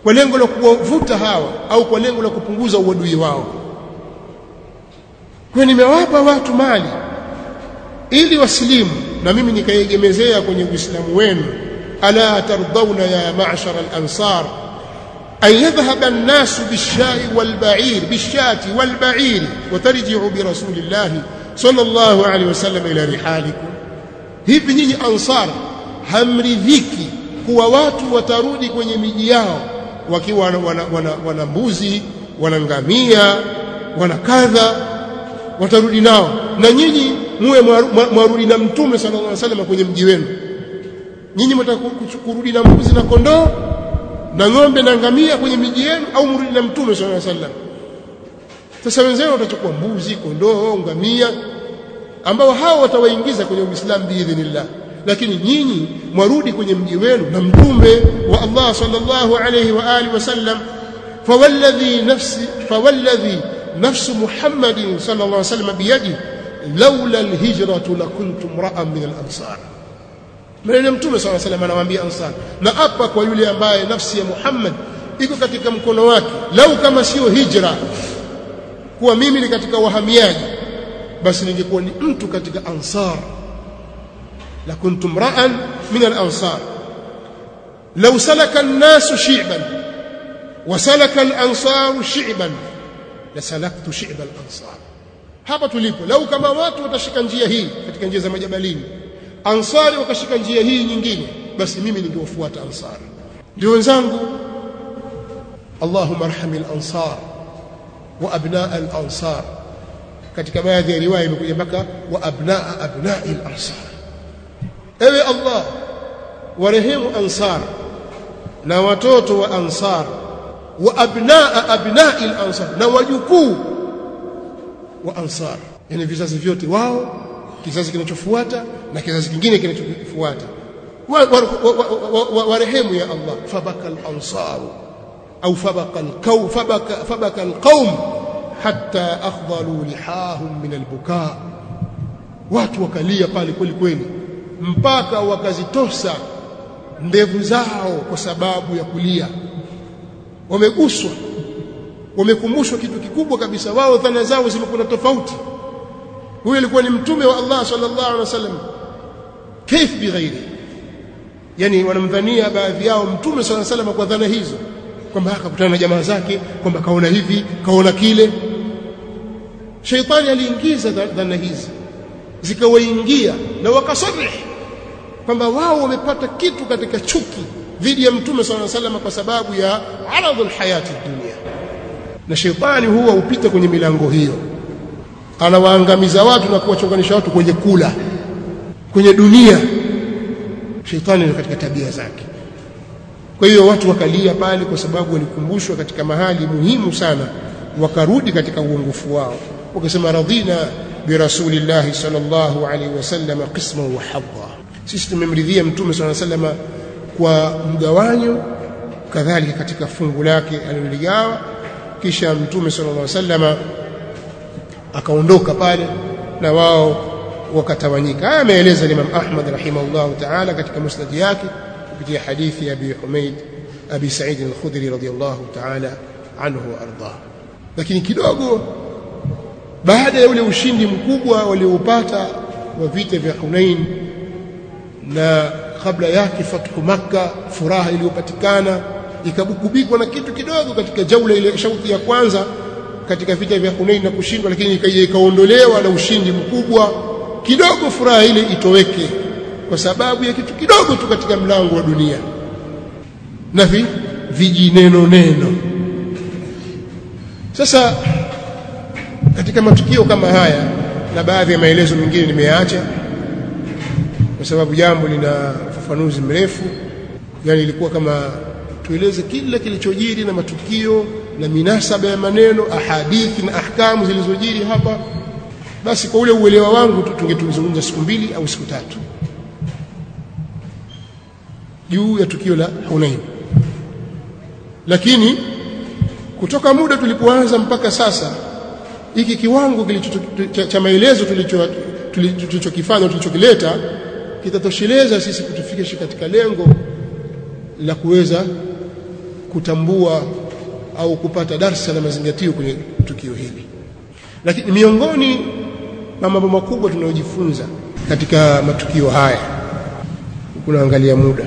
kwa lengo la kuwavuta hawa au kwa lengo la kupunguza uadui wao. Kwa nimewapa watu mali ili wasilimu, na mimi nikaegemezea kwenye Uislamu wenu. Ala tardawna ya ma'shar al-ansar an yadhhaba an-nas bish-sha'i wal-ba'ir bish-shati wal-ba'ir wa tarji'u bi rasulillahi sallallahu alayhi wasallam ila rihalikum. Hivi nyinyi ansar hamridhiki kuwa watu watarudi kwenye miji yao wakiwa wana, wana, wana, wana mbuzi, wana ngamia, wana kadha, watarudi nao, na nyinyi muwe mwarudi na mtume sallallahu alaihi wasallam kwenye mji wenu? Nyinyi mtakurudi na mbuzi na kondoo na ng'ombe na ngamia kwenye miji yenu, au mrudi na mtume sallallahu alaihi wasallam? Sasa wenzao watachukua mbuzi, kondoo, ngamia ambao hao watawaingiza kwenye Uislamu biidhnillah, lakini nyinyi mwarudi kwenye mji wenu na mtume wa Allah sallallahu alayhi wa alihi wasallam. Fawalladhi nafsi fawalladhi nafsu Muhammadin sallallahu alayhi wasallam biyadi laula alhijratu lakuntum ra'an min al-ansar. Mwenye mtume sallallahu alayhi wasallam anawaambia ansar, na hapa kwa yule ambaye nafsi ya Muhammad iko katika mkono wake, lau kama sio hijra kuwa mimi ni katika wahamiaji, basi ningekuwa ni mtu katika ansar, lakuntum ra'an min al-ansar. Law salaka an-nas shi'ban wa salaka al-ansar shi'ban la salaktu shi'b al-ansar. Hapa tulipo, lau kama watu watashika njia hii katika njia za majabalini, ansari wakashika njia hii nyingine, basi mimi ningewafuata ansar. Ndio wenzangu, Allahumma arhamil ansar wa abnaa al-ansar. Katika baadhi ya riwaya imekuja mpaka wa abnaa abna'i al-ansar. Ewe Allah, warehemu ansar na watoto wa ansar, wa abnaa abna'i al-ansar, na wajukuu wa ansar, yani vizazi vyote wao, kizazi kinachofuata na kizazi kingine kinachofuata. Warehemu ya Allah. Fabaka al-ansar au fabaka al-qawm fabaka fabaka al-qawm hatta akhdalu lihahum min al-bukaa. Watu wakalia pale kweli kweli mpaka wakazitosa ndevu zao kwa sababu ya kulia. Wameguswa, wamekumbushwa kitu kikubwa kabisa. Wao dhana zao zimekuwa tofauti. Huyo alikuwa ni mtume wa Allah sallallahu alaihi wasallam, kaif bighairi, yani wanamdhania baadhi yao mtume sallallahu alaihi wasallam kwa dhana hizo, kwamba akakutana na jamaa zake, kwamba kaona hivi kaona kile. Shaitani aliingiza dhana hizi zikawaingia, na wakasarih kwamba wao wamepata kitu katika chuki dhidi ya mtume sallallahu alaihi wasallam kwa sababu ya aradhul hayati dunia. Na shaitani huwa upita kwenye milango hiyo, anawaangamiza watu na kuwachonganisha watu kwenye kula, kwenye dunia. Shaitani ni katika tabia zake. Kwa hiyo watu wakalia pale kwa sababu walikumbushwa katika mahali muhimu sana, wakarudi katika uongofu wao, wakasema radhina bi rasulillahi sallallahu alaihi wasallam qisman wa hadha. Sisi tumemridhia mtume sallallahu alaihi wasallam kwa mgawanyo, kadhalika katika fungu lake aliloligawa. Kisha mtume sallallahu alaihi wasallam akaondoka pale na wao wakatawanyika. Haya ameeleza Imam Ahmad rahimahullah ta'ala katika musnad yake kupitia hadithi ya Abi Humaid Abi Sa'id al-Khudri radhiyallahu ta'ala anhu wa arda. Lakini kidogo baada ya ule ushindi mkubwa walioupata wa vita vya Hunain, na kabla yake fathu Makkah, furaha iliyopatikana ikabukubikwa na kitu kidogo katika jaula ile shauti ya kwanza katika vita vya Hunain na kushindwa, lakini ikaondolewa na ushindi mkubwa kidogo, furaha ile itoweke kwa sababu ya kitu kidogo tu katika mlango wa dunia na vi vijineno neno. Sasa katika matukio kama haya na baadhi ya maelezo mengine nimeacha kwa sababu jambo lina ufafanuzi mrefu, yani ilikuwa kama tueleze kila kilichojiri na matukio na minasaba ya maneno, ahadithi na ahkamu zilizojiri hapa. Basi kwa ule uelewa wangu tu tungetuzungumza siku mbili au siku tatu juu ya tukio la Hunain. Lakini kutoka muda tulipoanza mpaka sasa, hiki kiwango kilicho cha maelezo tulicho tulichokifanya tulichokileta kitatosheleza sisi kutufikisha katika lengo la kuweza kutambua au kupata darsa na mazingatio kwenye tukio hili. Lakini miongoni mwa mambo makubwa tunayojifunza katika matukio haya, kunaangalia muda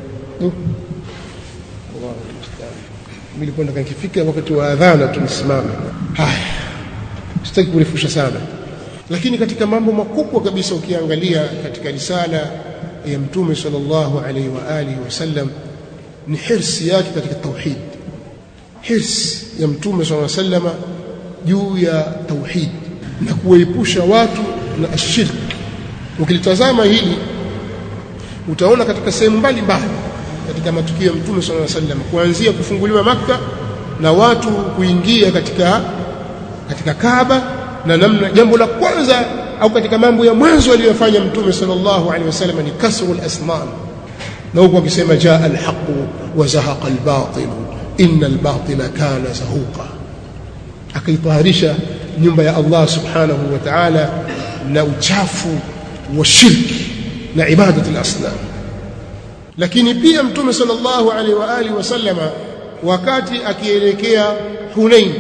mimi nilikuwa nataka nikifika wakati wa adhana tulisimama. Haya, sitaki kurefusha sana, lakini katika mambo makubwa kabisa ukiangalia katika risala ya Mtume sallallahu alaihi wa alihi wasallam ni hirsi yake katika tauhid. Hirsi ya Mtume sallallahu alaihi wasallam juu ya tauhid na kuepusha watu na ashirk. Ukilitazama hili utaona katika sehemu mbalimbali katika matukio ya Mtume sallallahu alaihi wasallam, kuanzia kufunguliwa Makka na watu kuingia katika katika Kaaba, na namna jambo la kwanza au katika mambo ya mwanzo aliyofanya Mtume sallallahu alaihi wasallam ni kasru al-asnam, na huko akisema jaa al-haqq wa zahaqa al-batil inna al-batila kana zahuqa, akaitaharisha nyumba ya Allah subhanahu wa ta'ala na uchafu wa shirki na ibadatu al-asnam. Lakini pia Mtume sallallahu alaihi wa alihi wasallama wakati akielekea Hunain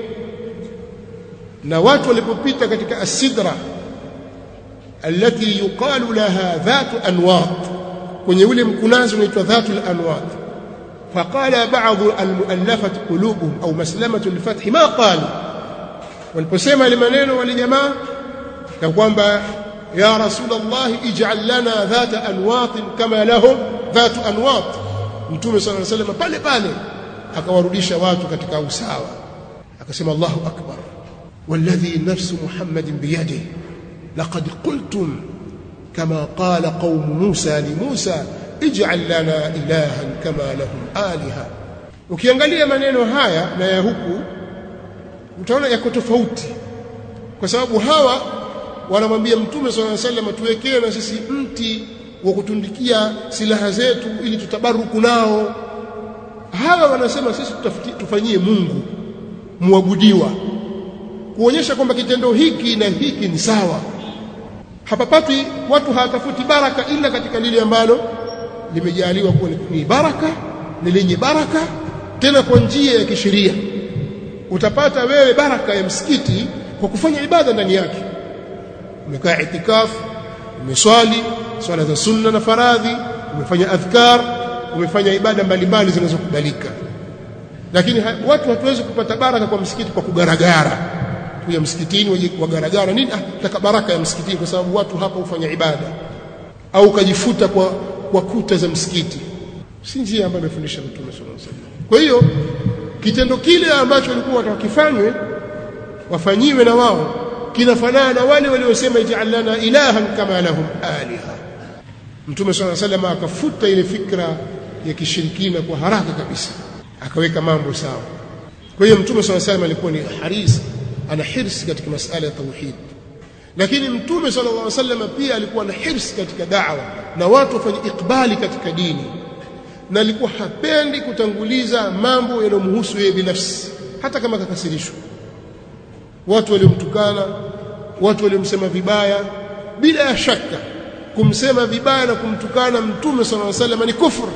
na watu walipopita katika as-sidra التي يقال لها ذات أنواط, kwenye ule mkunazi unaitwa ذات الأنواط, فقال بعض المؤلفة قلوبهم أو مسلمة الفتح ما قال, waliposema limaneno wale jamaa ya kwamba ya Rasulullah ij'al lana ذات أنواط كما لهم ذات أنواط, Mtume صلى الله عليه وسلم pale pale akawarudisha watu katika usawa, akasema Allahu akbar والذي نفس محمد بيده لقد قلتم كما قال قوم موسى لموسى اجعل لنا إلها كما لهم آلهة. Ukiangalia maneno haya na ya huku utaona yako tofauti, kwa sababu hawa wanamwambia Mtume صلى الله عليه وسلم tuwekee na sisi mti wa kutundikia silaha zetu ili tutabaruku nao. Hawa wanasema sisi tufanyie Mungu muabudiwa, kuonyesha kwamba kitendo hiki na hiki ni sawa. Hapapati watu hawatafuti baraka ila katika lile ambalo limejaliwa kuwa ni baraka, ni lenye baraka, tena kwa njia ya kisheria. Utapata wewe baraka ya msikiti kwa kufanya ibada ndani yake, umekaa itikafu, umeswali swala za sunna na faradhi, umefanya adhkar, umefanya ibada mbalimbali zinazokubalika. Lakini watu hatuwezi kupata baraka kwa msikiti kwa kugaragara ya msikitini, waje kugaragara nini, ah taka baraka ya msikitini kwa sababu watu hapa hufanya ibada, au kajifuta kwa kwa kuta za msikiti. Si njia ambayo amefundisha Mtume sallallahu alaihi wasallam. Kwa hiyo kitendo kile ambacho walikuwa watakifanywe wafanyiwe na wao kinafanana na wale waliosema ij'al lana ilahan kama lahum aliha. Mtume sallallahu alaihi wasallam akafuta ile fikra ya kishirikina kwa haraka kabisa, akaweka mambo sawa. Kwa hiyo Mtume sallallahu alaihi wasallam alikuwa ni haris, ana hirsi katika masala ya tauhid. Lakini Mtume sallallahu alaihi wasallam pia alikuwa na hirsi katika da'wa na watu wafanye ikbali katika dini, na alikuwa hapendi kutanguliza mambo yanayomhusu yeye binafsi, hata kama kakasirishwa. Watu waliomtukana, watu waliomsema vibaya, bila ya shaka kumsema vibaya na kumtukana Mtume sallallahu alaihi wasallam ni kufur.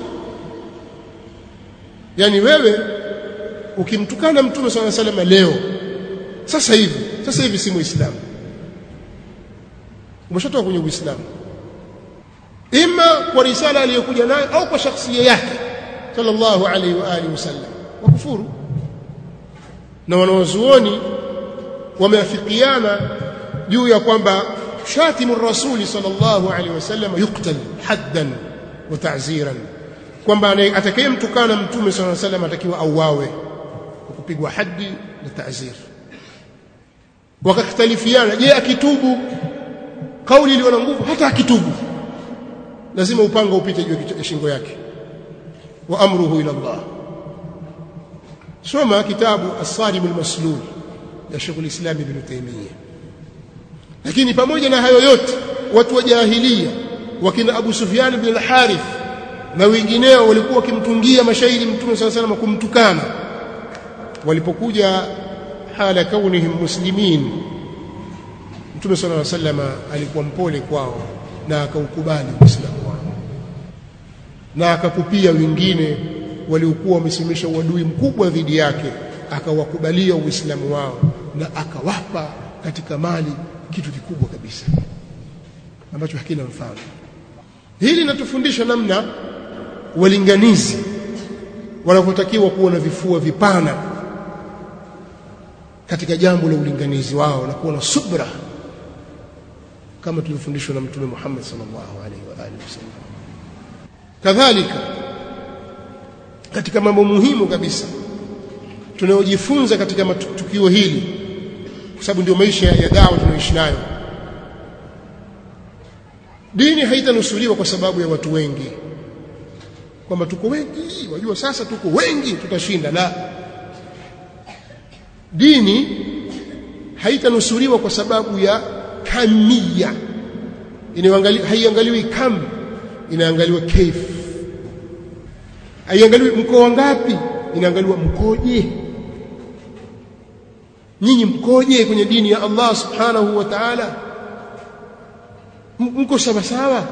Yani wewe ukimtukana Mtume sallallahu alaihi wasallam leo, sasa hivi sasa hivi si muislamu, umeshatoka kwenye Uislamu, ima kwa risala aliyokuja nayo au kwa shakhsia yake sallallahu alaihi wa alihi wasallam, wakufuru. Na wanawazuoni wameafikiana juu ya kwamba shatimu rasuli sallallahu alaihi wasallam yuqtal haddan wa ta'ziran, kwamba atakayemtukana Mtume sallallahu alaihi wasallam atakiwa auawe kwa kupigwa haddi na ta'zir. Wakakhtalifiana, je, akitubu? Kauli iliyo na nguvu, hata akitubu lazima upanga upite juu ya shingo yake, wa amruhu ila Allah. Soma kitabu As-Salim al-Maslul ya Sheikh al-Islam Ibn Taymiyyah. Lakini pamoja na hayo yote, watu wa jahiliya wakina Abu Sufyan ibn al-Harith na wengineo walikuwa wakimtungia mashairi Mtume sallallahu alaihi wasallam kumtukana. Walipokuja hala kaunihim muslimin, Mtume sallallahu alaihi wasallam alikuwa mpole kwao na akaukubali Uislamu wao, na akakupia wengine waliokuwa wamesimamisha uadui mkubwa dhidi yake, akawakubalia Uislamu wao na akawapa katika mali kitu kikubwa kabisa ambacho hakina mfano. Hili linatufundisha namna walinganizi wanavyotakiwa kuwa na vifua vipana katika jambo la ulinganizi wao na kuwa na subra kama tulivyofundishwa na Mtume Muhammad sallallahu alaihi wa alihi wasallam. Kadhalika katika mambo muhimu kabisa tunayojifunza katika tukio hili, kwa sababu ndio maisha ya dawa tunayoishi nayo, dini haitanusuriwa kwa sababu ya watu wengi, kwamba tuko wengi, wajua sasa tuko wengi tutashinda. La, dini haitanusuriwa kwa sababu ya kamia, inaangaliwa, haiangaliwi kam, inaangaliwa kaif. Haiangaliwi mko wangapi, inaangaliwa mkoje. Nyinyi mkoje kwenye dini ya Allah subhanahu wa ta'ala? Mko sawa sawa?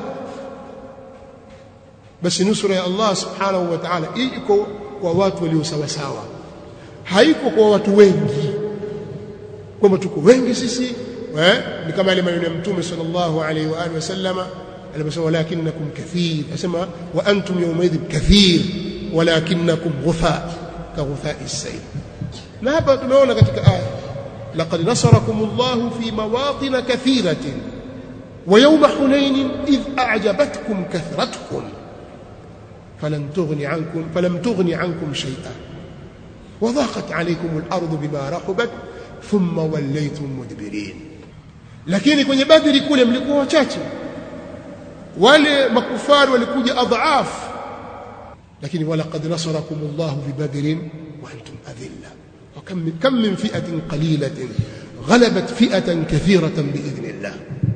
Basi nusura ya Allah subhanahu wa ta'ala iko kwa watu walio sawa sawa, haiko kwa watu wengi, kwamba tuko wengi sisi. Eh, ni kama ile maneno ya Mtume sallallahu alaihi wa alihi wasallama aliposema walakinnakum kathir, asema wa antum yawmaidhin kathir walakinnakum ghutha ka ghuthai as-sayl. Na hapa tumeona katika aya laqad nasarakumullahu fi mawatin kathiratin wa yawma hunain idh a'jabatkum kathratukum falam tughni ankum falam tughni ankum shay'an wa dhaqat alaykum al-ardu bima rahabat thumma wallaytum mudbirin. Lakini kwenye Badri kule mlikuwa wachache, wale makufari walikuja adhaaf, lakini walaqad nasarakumullahu bi badrin wa antum adilla wa kam kam min fi'atin qalilatin ghalabat fi'atan kathiratan biidhnillah.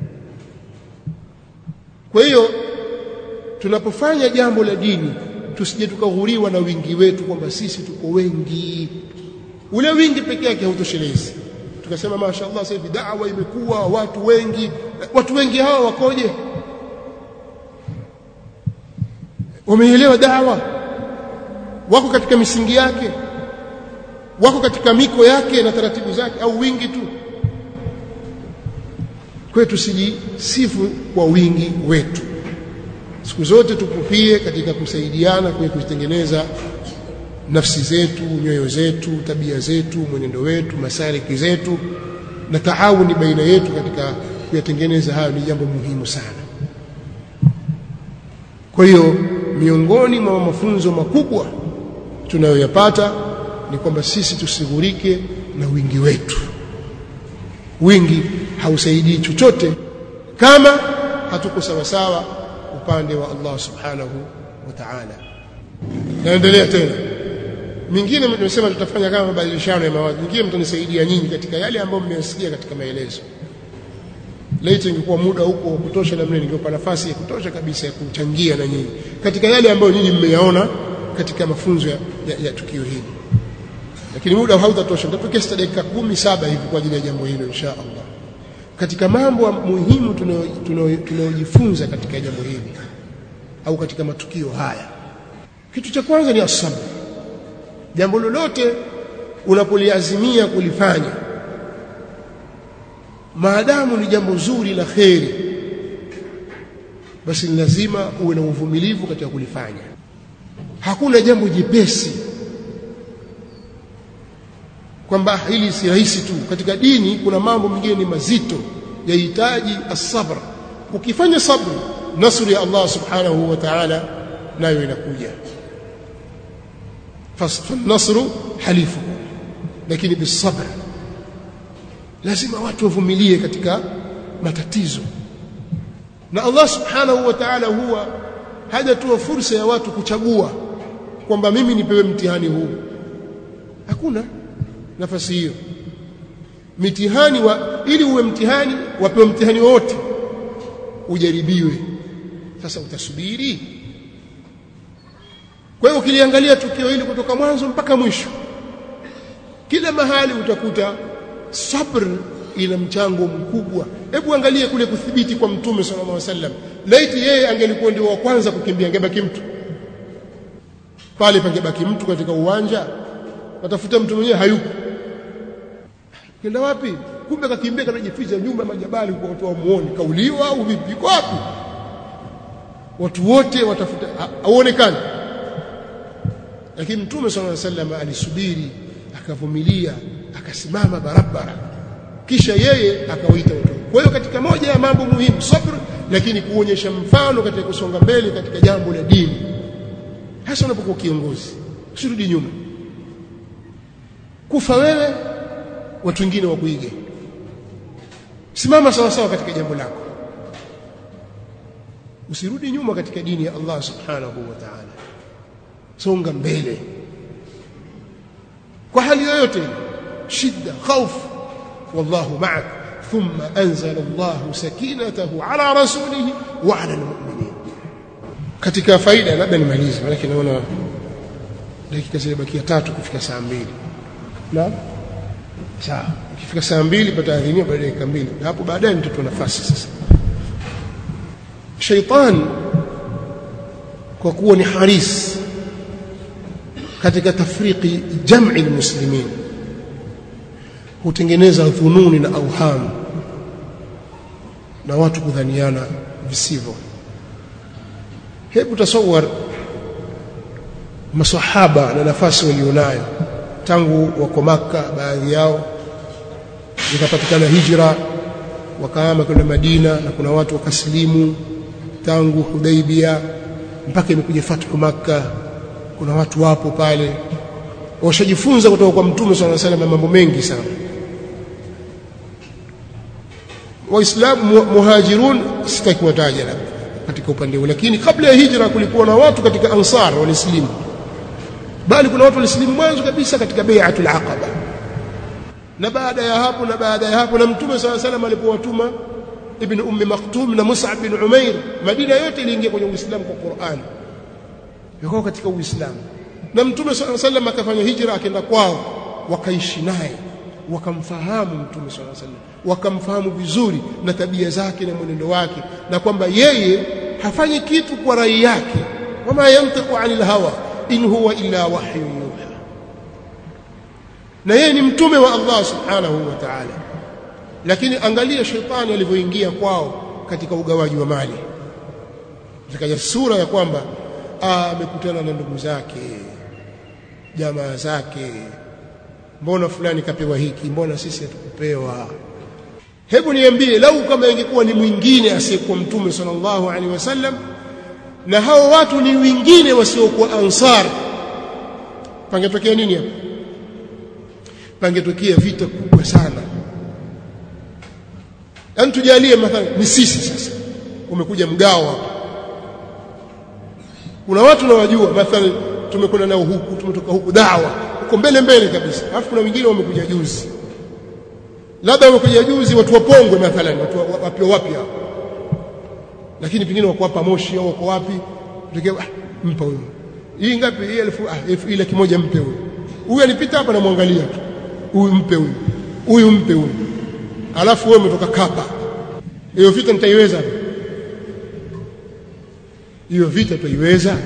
Kwa hiyo tunapofanya jambo la dini tusije tukaghuriwa na wingi wetu kwamba sisi tuko wengi. Ule wingi pekee yake hautoshelezi tukasema mashaallah sasa hivi da'wa imekuwa watu wengi. Watu wengi hao wakoje? Wameelewa da'wa? Wako katika misingi yake? Wako katika miko yake na taratibu zake, au wingi tu? Kwa tusijisifu kwa wingi wetu, siku zote tukupie katika kusaidiana kwa kutengeneza nafsi zetu, nyoyo zetu, tabia zetu, mwenendo wetu, masaliki zetu, na taawuni baina yetu katika kuyatengeneza. Hayo ni jambo muhimu sana. Kwa hiyo miongoni mwa mafunzo makubwa tunayoyapata ni kwamba sisi tusigurike na wingi wetu. Wingi hausaidii chochote kama hatuko sawa sawa upande wa Allah subhanahu wa ta'ala. Naendelea tena. Mingine nimesema tutafanya kama mabadilishano ya mawazo. Mingine mtanisaidia nyinyi katika yale ambayo mmesikia katika maelezo. Laiti ingekuwa muda huko wa kutosha, na mimi ningekuwa nafasi ya kutosha kabisa ya kuchangia na nyinyi katika yale ambayo nyinyi mmeyaona katika mafunzo ya, ya, ya tukio hili. Lakini muda hautatosha. Nitapokea dakika kumi saba hivi kwa ajili ya jambo hilo insha Allah. Katika mambo muhimu tunayojifunza katika jambo hili au katika matukio haya, kitu cha kwanza ni as-sabr. Jambo lolote unapoliazimia kulifanya, maadamu ni jambo zuri la kheri, basi lazima uwe na uvumilivu katika kulifanya. Hakuna jambo jepesi kwamba hili si rahisi tu. Katika dini kuna mambo mengine ni mazito, yahitaji as-sabr. Ukifanya sabr, nasri ya Allah subhanahu wa ta'ala nayo inakuja. فالنصر حليفكم lakini bisabr. Lazima watu wavumilie katika matatizo, na Allah subhanahu wa ta'ala huwa hajatoa fursa ya watu kuchagua kwamba mimi nipewe mtihani huu. Hakuna nafasi hiyo. Mitihani wa, ili uwe mtihani wapewe mtihani wote ujaribiwe. Sasa utasubiri. Kwa hiyo ukiliangalia tukio hili kutoka mwanzo mpaka mwisho, kila mahali utakuta sabr ina mchango mkubwa. Hebu angalia kule kuthibiti kwa Mtume sallallahu alaihi wasallam. Laiti yeye angelikuwa ndio wa kwanza kukimbia, angebaki mtu. pale pangebaki mtu katika uwanja, watafuta mtu mwenyewe hayupo. Kenda wapi? Kumbe kakimbia kanajificha nyuma ya majabali kwa watu wamuone, kauliwa au vipi? Yuko wapi? Watu wote watafuta aonekane. Lakini Mtume sallallahu alaihi wasallam alisubiri, akavumilia, akasimama barabara, kisha yeye akawaita watu. Kwa hiyo katika moja ya mambo muhimu sabr, lakini kuonyesha mfano katika kusonga mbele katika jambo la dini, hasa unapokuwa kiongozi. Usirudi nyuma, kufa wewe watu wengine wakuige. Simama sawa sawa katika jambo lako, usirudi nyuma katika dini ya Allah subhanahu wa ta'ala. Songa mbele kwa hali yoyote, shida, khaufu, wallahu ma'ak. Thumma anzala Allahu sakinatahu ala rasulihi wa ala almu'minin. Katika faida, labda nimalize maana naona dakika zimebakia tatu kufika saa mbili. Naam, sawa. Ikifika saa mbili pataadhinia baada ya dakika mbili, na hapo baadaye nitatoa nafasi sasa. Shaytan kwa kuwa ni haris katika tafriki jam'i almuslimin, hutengeneza dhununi na auham na watu kudhaniana visivyo. Hebu tasawwar masahaba na nafasi walionayo tangu wako Makka, baadhi yao ikapatikana hijra wakaama kwenda Madina, na kuna watu wakasilimu tangu Hudaybiyah mpaka imekuja fathu Makka. Kuna watu wapo pale washajifunza kutoka kwa Mtume sallallahu alaihi wasallam mambo mengi sana. Waislamu muhajirun sitaki kuwataja labda katika upande huu, lakini kabla ya hijra kulikuwa na watu katika Ansar walislimu, bali kuna watu walislimu mwanzo kabisa katika bai'atul Aqaba, na baada ya hapo na baada ya hapo na Mtume sallallahu alaihi wasallam alipowatuma Ibn Ummi Maktum na Mus'ab bin Umair, Madina yote iliingia kwenye Uislamu kwa Qur'an, yuko katika Uislamu. Na Mtume sallallahu alaihi wasallam akafanya hijra akaenda kwao, wakaishi naye, wakamfahamu Mtume sallallahu alaihi wasallam, wakamfahamu vizuri na tabia zake na mwenendo wake, na kwamba yeye hafanyi kitu kwa rai yake, wama yantiqu anil hawa in huwa illa wahyu yuha, na yeye ni mtume wa Allah subhanahu wa ta'ala. Lakini angalia shetani alivyoingia kwao katika ugawaji wa mali, zikaja sura ya kwamba amekutana na ndugu zake, jamaa zake, mbona fulani kapewa hiki, mbona sisi hatukupewa? Hebu niambie, lau kama ingekuwa ni mwingine asiyekuwa Mtume sallallahu alaihi wasallam, na hao watu ni wengine wasiokuwa Ansar, pangetokea nini hapo? Pangetokea vita kubwa sana. Yaani tujalie mathalan ni sisi sasa, umekuja mgao hapa, kuna watu nawajua, mathalan tumekwenda nao huku, tumetoka huku dawa uko mbele mbele kabisa, alafu kuna wengine wamekuja juzi, labda wamekuja juzi watu wapongwe, mathalan watu wapya wapya, lakini pengine wako hapa Moshi au wako wapi, tukiwa ah, mpa huyo hii ngapi, hii elfu ah elfu ile kimoja, mpe huyo. Huyu alipita hapa na muangalia tu, huyu mpe huyu, huyu mpe huyu, alafu wewe umetoka Kapa. Hiyo vita nitaiweza? Hiyo vita tutaiweza?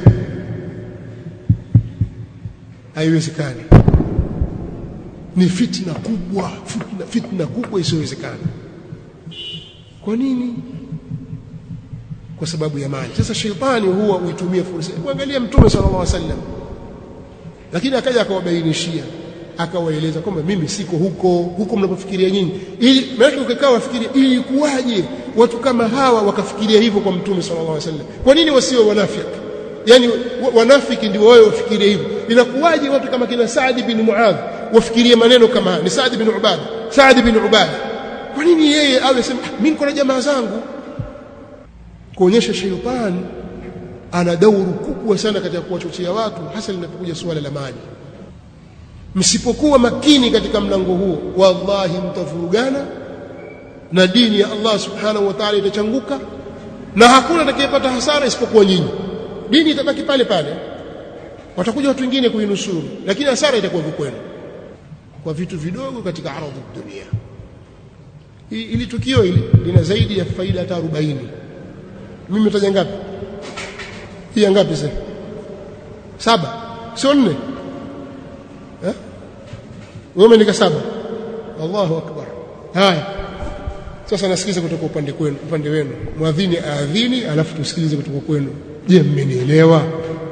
Haiwezekani. Ni fitna kubwa, fitna, fitna kubwa isiyowezekana. Kwa nini? Kwa sababu ya mali. Sasa shetani huwa uitumia fursa. Kuangalia Mtume sallallahu alaihi wasallam, lakini akaja akawabainishia, akawaeleza kwamba mimi siko huko huko mnapofikiria nyinyi. Ili maana ukikaa wafikiria ili kuwaje watu kama hawa wakafikiria hivyo kwa Mtume sallallahu alaihi wasallam? Kwa nini wasiwe wanafiki? Yani wanafiki ndio wao wafikirie hivyo. Inakuwaje watu kama kina Saad bin Muadh wafikirie maneno kama ni Saad bin Ubada, Saad bin Ubada? Kwa nini yeye awe sema mimi niko na jamaa zangu? Kuonyesha shetani ana dauru kubwa sana katika kuwachochea watu, hasa linapokuja suala la mali. Msipokuwa makini katika mlango huo, wallahi mtavurugana na dini ya Allah subhanahu wa ta'ala itachanguka, na hakuna atakayepata hasara isipokuwa nyinyi. Dini itabaki pale pale, watakuja watu wengine kuinusuru, lakini hasara itakuwa kwenu kwa vitu vidogo katika ardhi ya dunia. Ili tukio hili lina zaidi ya faida hata arobaini. Mimi nitaja ngapi? Hii ngapi sasa? Saba. sio nne eh wewe umeandika saba Allahu akbar haya sasa nasikiza kutoka upande kwenu upande wenu muadhini aadhini alafu tusikilize kutoka kwenu je mmenielewa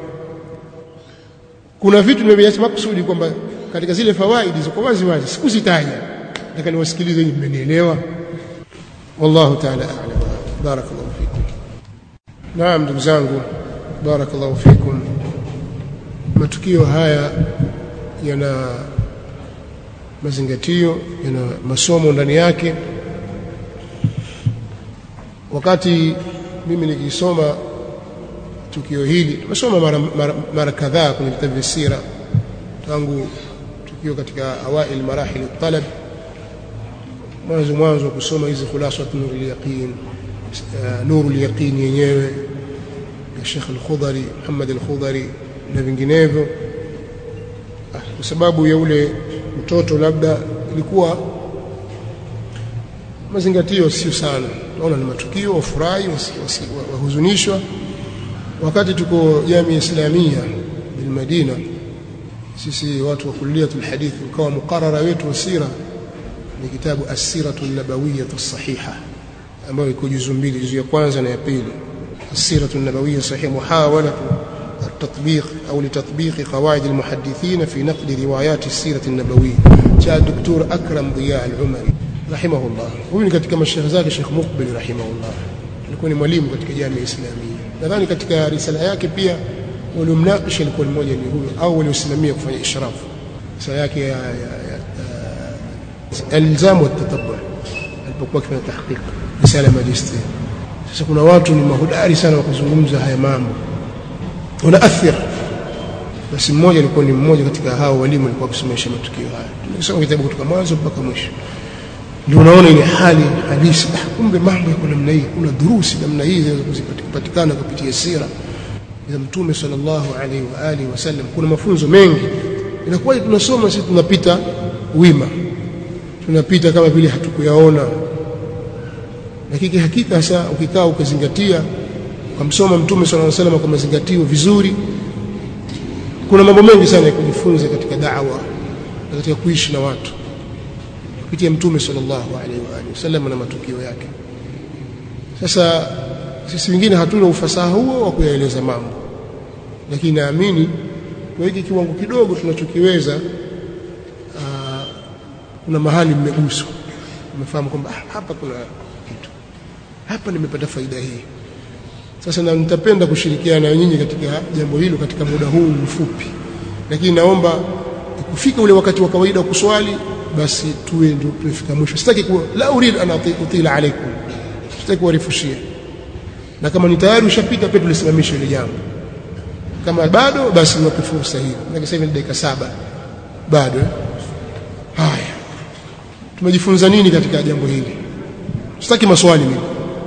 kuna vitu nimeviacha makusudi kwamba katika zile fawaidi ziko wazi wazi sikuzitaja lakini niwasikilize mmenielewa wallahu ta'ala a'lam barakallahu fikum naam ndugu zangu barakallahu fikum matukio haya yana mazingatio yana masomo ndani yake wakati mimi nikisoma tukio hili tumesoma mara, mara, mara kadhaa kwenye vitabu vya sira tangu tukio katika awail marahil talab mwanzo mwanzo kusoma hizi khulasat nurul yaqin nurul yaqin yenyewe ya Sheikh al-Khudari Muhammad al-Khudari na vinginevyo kwa sababu ya ule mtoto labda ilikuwa mazingatio sio sana naona ni matukio wafurahi wahuzunishwa wakati tuko jamii islamia bil Madina sisi watu wa kulliyatul hadith ukawa muqarrara wetu wa sira ni kitabu as-siratu an-nabawiyyah as-sahiha ambayo iko juzu mbili juzu ya kwanza na ya pili as-siratu an-nabawiyyah sahih muhawala التطبيق أو لتطبيق قواعد المحدثين في نقد روايات السيرة النبوية جاء الدكتور أكرم ضياء العمري رحمه الله هو katika mashaikh zake Sheikh Muqbil rahimahullah alikuwa ni mwalimu katika jamii islamia nadhani katika risala yake pia waliomnakish alikuwa mmoja ni huyo au waliosimamia kufanya ishraf risala yake ya الالزام والتتبع alipokuwa kifanya tahqiq risala magister sasa kuna watu ni mahudari sana wakizungumza haya mambo unaathir basi mmoja alikuwa ni mmoja katika hao walimu walikuwa kusomesha matukio haya tunasoma kitabu kutoka mwanzo mpaka mwisho ndio unaona ile hali halisi kumbe mambo yako namna hii kuna durusi namna hii zinazopatikana kupitia sira ya Mtume sallallahu alaihi wa alihi wasallam kuna mafunzo mengi inakuwa tunasoma sisi tunapita wima tunapita kama vile hatukuyaona lakini hakika sasa ukikaa ukazingatia kumsoma Mtume sallallahu alaihi wasallam kwa mazingatio vizuri kuna mambo mengi sana ya kujifunza katika da'wa na katika kuishi na watu kupitia Mtume sallallahu alaihi wa alihi wasallam na matukio yake sasa sisi wengine hatuna ufasaha huo wa kuyaeleza mambo lakini naamini kwa hiki kiwango kidogo tunachokiweza kuna mahali mmeguswa umefahamu kwamba hapa kuna kitu hapa nimepata faida hii sasa na nitapenda kushirikiana na nyinyi katika jambo hilo katika muda huu mfupi lakini naomba kufika ule wakati wa kawaida kuswali basi tuwe ndio tufika mwisho sitaki kuwa la urid ana utila alaikum sitaki kuwarifushia na kama ni tayari ushapita pia tulisimamisha ile jambo kama bado basi niwape fursa hiyo na sasa hivi ni dakika saba bado haya tumejifunza nini katika jambo hili sitaki maswali mimi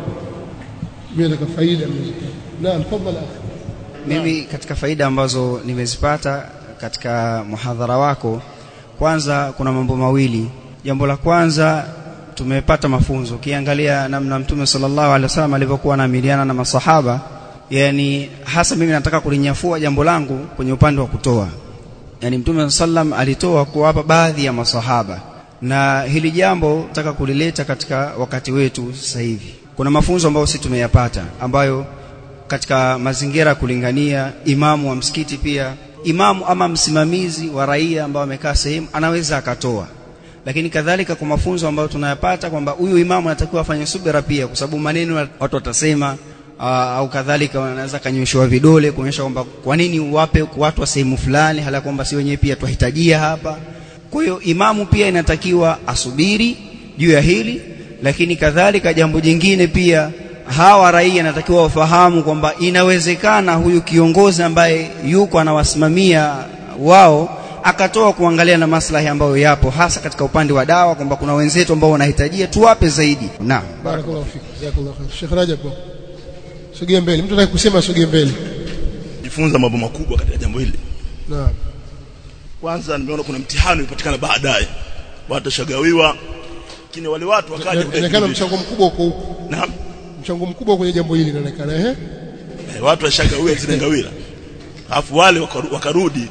mimi nataka faida mimi naam tafadhali mimi katika faida ambazo nimezipata katika muhadhara wako kwanza kuna mambo mawili jambo la kwanza tumepata mafunzo kiangalia namna Mtume sallallahu alaihi wasallam alivyokuwa anaamiliana na masahaba yani hasa mimi nataka kulinyafua jambo langu kwenye upande wa kutoa yani Mtume sallam alitoa kuwapa baadhi ya masahaba na hili jambo nataka kulileta katika wakati wetu sasa hivi kuna mafunzo ambayo sisi tumeyapata ambayo katika mazingira kulingania imamu wa msikiti pia imamu ama msimamizi wa raia ambao amekaa sehemu anaweza akatoa lakini kadhalika kwa mafunzo ambayo tunayapata kwamba huyu imamu anatakiwa afanye subira pia kwa sababu maneno watu watasema uh, au kadhalika wanaweza kanyoshwa vidole kuonyesha kwamba kwa nini uwape watu wa sehemu fulani hala kwamba si wenyewe pia tuhitajia hapa kwa hiyo imamu pia inatakiwa asubiri juu ya hili lakini kadhalika jambo jingine pia hawa raia natakiwa wafahamu kwamba inawezekana huyu kiongozi ambaye yuko anawasimamia wao akatoa kuangalia na maslahi ambayo yapo hasa katika upande wa dawa kwamba kuna wenzetu ambao wanahitajia tuwape zaidi. Naam. Barakallahu fik. Jazakallahu khair. Sheikh Rajab. Sogea mbele. Mtu anataka kusema sogea mbele. Jifunza mambo makubwa katika jambo hili. Naam. Kwanza nimeona kuna mtihani upatikana baadaye. Watu shagawiwa. Lakini wale watu wakaja inaonekana mchango mkubwa uko huko. Naam. Mchango mkubwa kwenye jambo hili inaonekana eh? Eh watu washagawiwa zile ngawira. Alafu wale wakarudi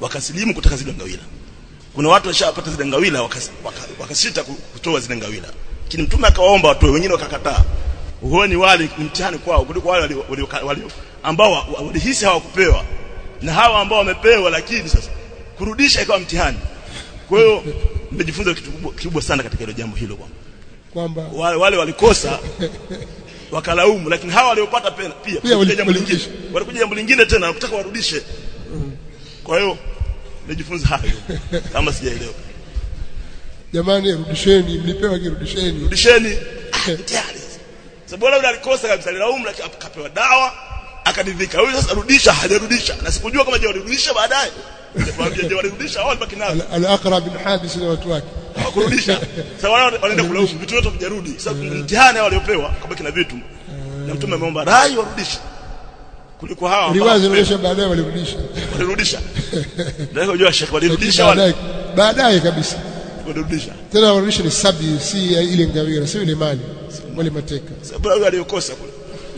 wakasilimu kutaka zile ngawila. Kuna watu washapata zile ngawila wakasita kutoa zile ngawila, lakini mtume akawaomba watoe, wengine wakakataa. Huo ni wale mtihani kwao kuliko wale wale ambao walihisi hawakupewa, na hawa ambao wamepewa lakini sasa kurudisha ikawa mtihani. Kwa hiyo nimejifunza kitu kikubwa sana katika hilo jambo hilo, kwamba wale wale walikosa wakalaumu, lakini hawa waliopata pia pia walikuja jambo lingine walikuja jambo lingine tena wakitaka warudishe. Kwa hiyo nimejifunza hayo kama sijaelewa. Jamani, rudisheni, mlipewa kirudisheni, rudisheni mtihani. Sababu wale walikosa kabisa alilaumu, lakini akapewa dawa akadidhika. Huyu sasa rudisha, hajarudisha, na sikujua kama hajarudisha baadaye. Nikamwambia je, walirudisha au walibaki nao? Al-Aqra bin Hadis na watu wake hakurudisha. Sasa wale wanaenda kulaumu vitu vyote vijarudi. Sasa mtihani waliopewa kabaki na vitu, na mtume ameomba rai warudishe kuliko hawa ambao riwazi inaonyesha baadaye walirudisha walirudisha. Ndio unajua Sheikh, walirudisha wale baadaye kabisa, walirudisha tena. Warudisha ni sabi, si ile ngawira, si ile mali wale mateka. Sababu wale waliokosa kule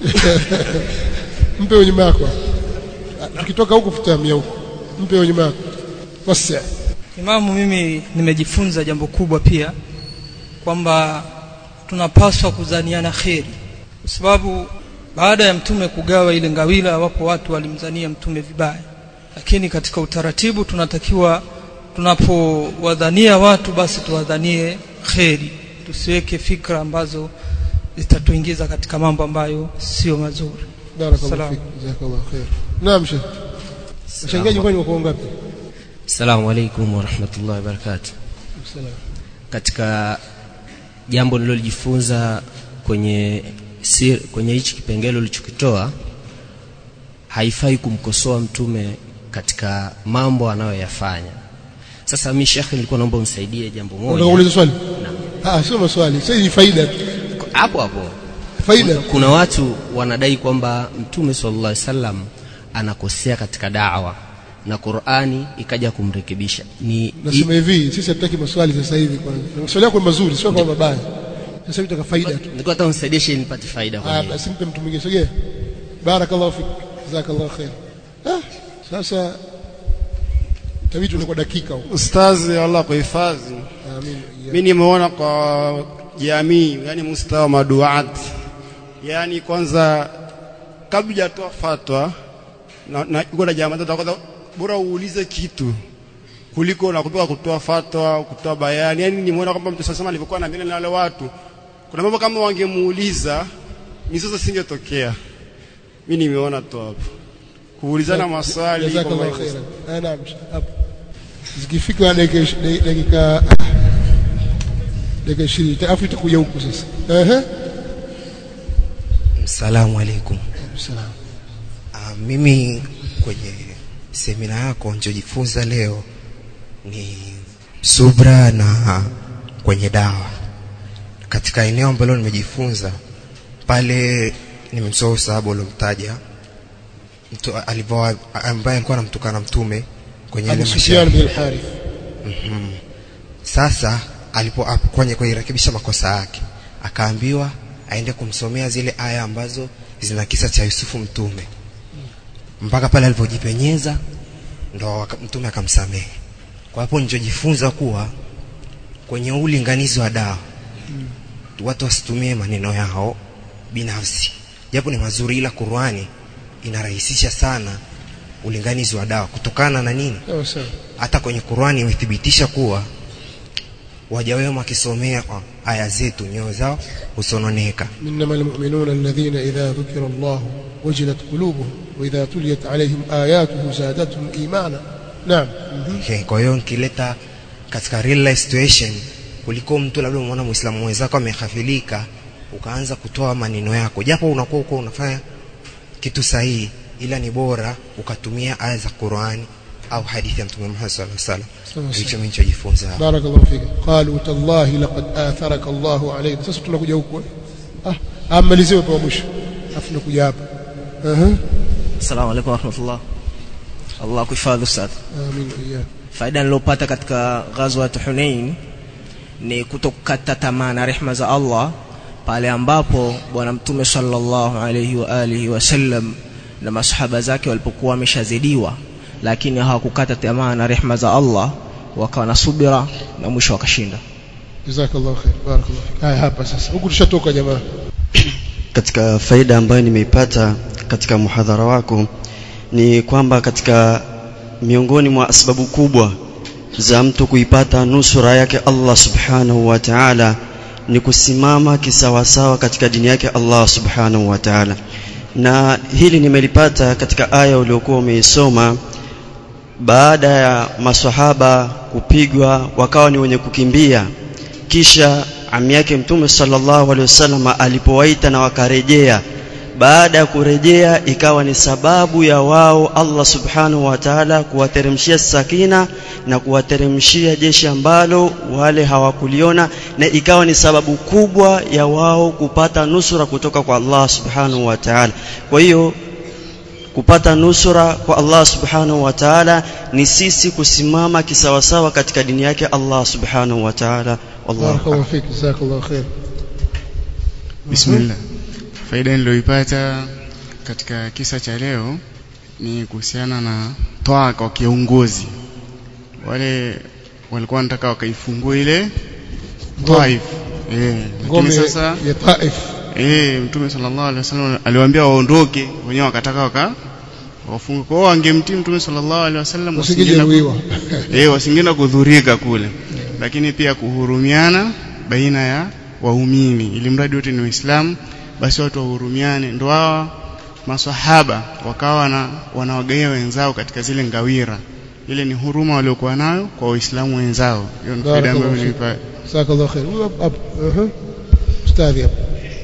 mpe wenye mako, tukitoka huko futamia huko, mpe wenye mako basi. Imamu, mimi nimejifunza jambo kubwa pia, kwamba tunapaswa kuzaniana kheri, kwa sababu baada ya mtume kugawa ile ngawila, wapo watu walimzania mtume vibaya, lakini katika utaratibu tunatakiwa tunapowadhania watu basi tuwadhanie kheri, tusiweke fikra ambazo zitatuingiza katika mambo ambayo sio mazuri. Barakallahu fik, jazakallahu khair. Naam Sheikh. Mshangaji kwani wako ngapi? Assalamu alaykum wa rahmatullahi wa barakatuh. Assalam. Katika jambo nililojifunza kwenye sir, kwenye hichi kipengele ulichokitoa, haifai kumkosoa mtume katika mambo anayoyafanya. Sasa mimi Sheikh, nilikuwa naomba unisaidie jambo moja. Unataka kuuliza swali? Ah, sio maswali, sasa ni faida hapo hapo. Faida. Kuna, kuna watu wanadai kwamba mtume sallallahu alaihi wasallam anakosea katika da'wa na Qur'ani ikaja kumrekebisha. Ni nasema hivi, sisi hatutaki maswali sasa hivi kwanza. Maswali yako mazuri, sio kama mabaya. Sasa hivi tutaka faida tu. Nilikuwa nataka unisaidie nipate faida kwa hiyo. Ah, basi mpe mtu mwingine. Sogea. Barakallahu fik. Jazakallahu khair. Ah, sasa tabitu ni kwa dakika huko. Ustazi, Allah kuhifadhi. Amin. Mimi nimeona kwa jamii, yani mustawa maduat. Yani kwanza kabla hujatoa fatwa na na kuna jamaa tutakwenda bora uulize kitu kuliko na kutoka kutoa fatwa, kutoa bayani. Yani nimeona kwamba mtu sasa alivyokuwa na mbele na wale watu, kuna mambo kama wangemuuliza mizozo singetokea. Mimi nimeona tu hapo kuulizana maswali kama hiyo. Naam, hapo zikifika dakika dakika dakika ishirini afu itakuja huko sasa. Ehe. Assalamu alaykum. Assalam. Ah, mimi kwenye semina yako nilichojifunza leo ni subra na kwenye dawa. Katika eneo ambalo nimejifunza pale nimemsoma sababu alomtaja mtu alivyo ambaye alikuwa anamtukana mtume kwenye ile Sufyan bin Harith. Mhm. Sasa alipo kwenye kuirekebisha makosa yake akaambiwa aende kumsomea zile aya ambazo zina kisa cha Yusufu mtume, mpaka pale alipojipenyeza ndo mtume akamsamehe. Kwa hapo nilichojifunza kuwa kwenye ulinganizi wa dawa watu wasitumie maneno yao binafsi, japo ni mazuri, ila Qur'ani inarahisisha sana ulinganizi wa dawa. Kutokana na nini? Hata kwenye Qur'ani imethibitisha kuwa waja wema wakisomea aya zetu nyoyo zao husononeka. Innamal mu'minuna alladhina idha dhukira Allah wajilat qulubuhum wa idha tuliyat alayhim ayatuhu zadatuhum imana. Naam. Okay, kwa hiyo nikileta katika real life situation, kuliko mtu labda umeona Muislamu mwenzako amehafilika ukaanza kutoa maneno yako, japo unakuwa uko unafanya kitu sahihi, ila ni bora ukatumia aya za Qur'ani au hadithi ya Mtume Muhammad sallallahu alaihi wasallam. Hicho mimi nilichojifunza. Barakallahu fika. Qalu tallahi laqad atharaka Allahu alayna. Sasa tunakuja huko. Ah, amaliziwe kwa mwisho. Afu tunakuja hapa. Aha. Assalamu alaykum wa rahmatullah. Allah kuhifadhi ustad. Amin. Faida nilopata katika ghazwa ya Hunain ni kutokata tamaa na rehema za Allah pale ambapo bwana Mtume sallallahu alayhi wa alihi wasallam na masahaba zake walipokuwa wameshazidiwa lakini hawakukata tamaa na rehema za Allah, wakawa na subira na mwisho wakashinda. Jazakallahu khair, barakallahu fik. Haya, hapa sasa huku tushatoka jamaa. Katika faida ambayo nimeipata katika muhadhara wako ni kwamba katika miongoni mwa sababu kubwa za mtu kuipata nusura yake Allah subhanahu wa ta'ala ni kusimama kisawasawa katika dini yake Allah subhanahu wa ta'ala. Na hili nimelipata katika aya uliyokuwa umeisoma, baada ya maswahaba kupigwa wakawa ni wenye kukimbia, kisha ami yake Mtume sallallahu alaihi wasallam alipowaita na wakarejea, baada ya kurejea ikawa ni sababu ya wao Allah subhanahu wa ta'ala kuwateremshia sakina na kuwateremshia jeshi ambalo wale hawakuliona, na ikawa ni sababu kubwa ya wao kupata nusura kutoka kwa Allah subhanahu wa ta'ala. Kwa hiyo kupata nusura kwa Allah subhanahu wa ta'ala ni sisi kusimama kisawasawa katika dini yake Allah subhanahu wa ta'ala. Barakallahu fik, jazakallahu khair. Bismillah. Faida niliyoipata katika kisa cha leo ni kuhusiana na toa kwa kiongozi. Wale walikuwa wanataka wakaifungue ile Taif. Eh, lakini sasa ya Taif. Eh, Mtume sallallahu alaihi wasallam aliwaambia waondoke, wenyewe wakataka waka wafungue. Kwa hiyo angemtii Mtume sallallahu alaihi wasallam wasingejeruhiwa. Eh, wasingeenda kudhurika kule. Lakini pia kuhurumiana baina ya waumini, ili mradi wote ni Waislamu, basi watu wahurumiane. Ndio hawa maswahaba wakawa na wanawagaia wenzao katika zile ngawira. Ile ni huruma waliokuwa nayo kwa Waislamu wenzao. Hiyo ni faida ambayo nilipata. Jazakallahu khair. Huyo hapo. Mhm. Ustadhi hapo.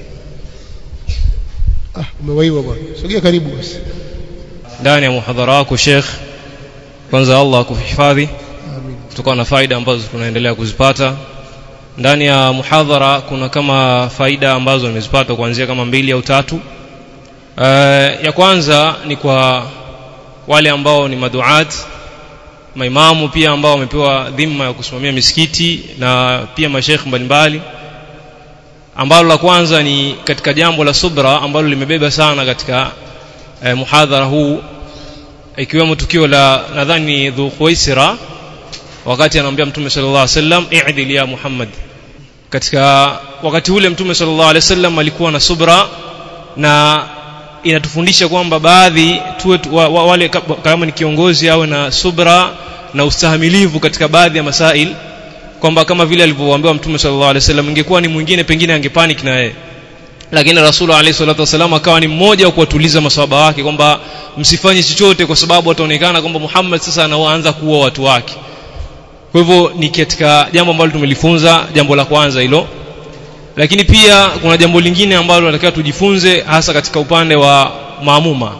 Ah, umewaiwa bwana. Sogea karibu basi. Ndani ya muhadhara wako Sheikh, kwanza Allah akuhifadhi. Amin. Tutakuwa na faida ambazo tunaendelea kuzipata. Ndani ya muhadhara kuna kama faida ambazo nimezipata kuanzia kama mbili au tatu. Uh, ya kwanza ni kwa wale ambao ni maduat, maimamu pia ambao wamepewa dhima ya kusimamia misikiti, na pia mashaikh mbalimbali, ambalo la kwanza ni katika jambo la subra ambalo limebeba sana katika eh, muhadhara huu, ikiwemo tukio la nadhani Dhu Khuwaisira wakati anamwambia Mtume sallallahu alaihi wasallam i'dil ya Muhammad. Katika wakati ule Mtume sallallahu alaihi wasallam alikuwa na subra, na inatufundisha kwamba baadhi tuwe wa, wa, wale kama ni kiongozi awe na subra na ustahimilivu katika baadhi ya masail, kwamba kama vile alivyowaambia Mtume sallallahu alaihi wasallam, ingekuwa ni mwingine pengine angepanic na yeye, lakini Rasulullah alayhi salatu wasallam akawa ni mmoja wa kuwatuliza maswahaba wake kwamba msifanye chochote, kwa sababu ataonekana kwamba Muhammad sasa anaanza kuua watu wake. Kwa hivyo ni katika jambo ambalo tumelifunza, jambo la kwanza hilo. Lakini pia kuna jambo lingine ambalo tunatakiwa tujifunze, hasa katika upande wa maamuma.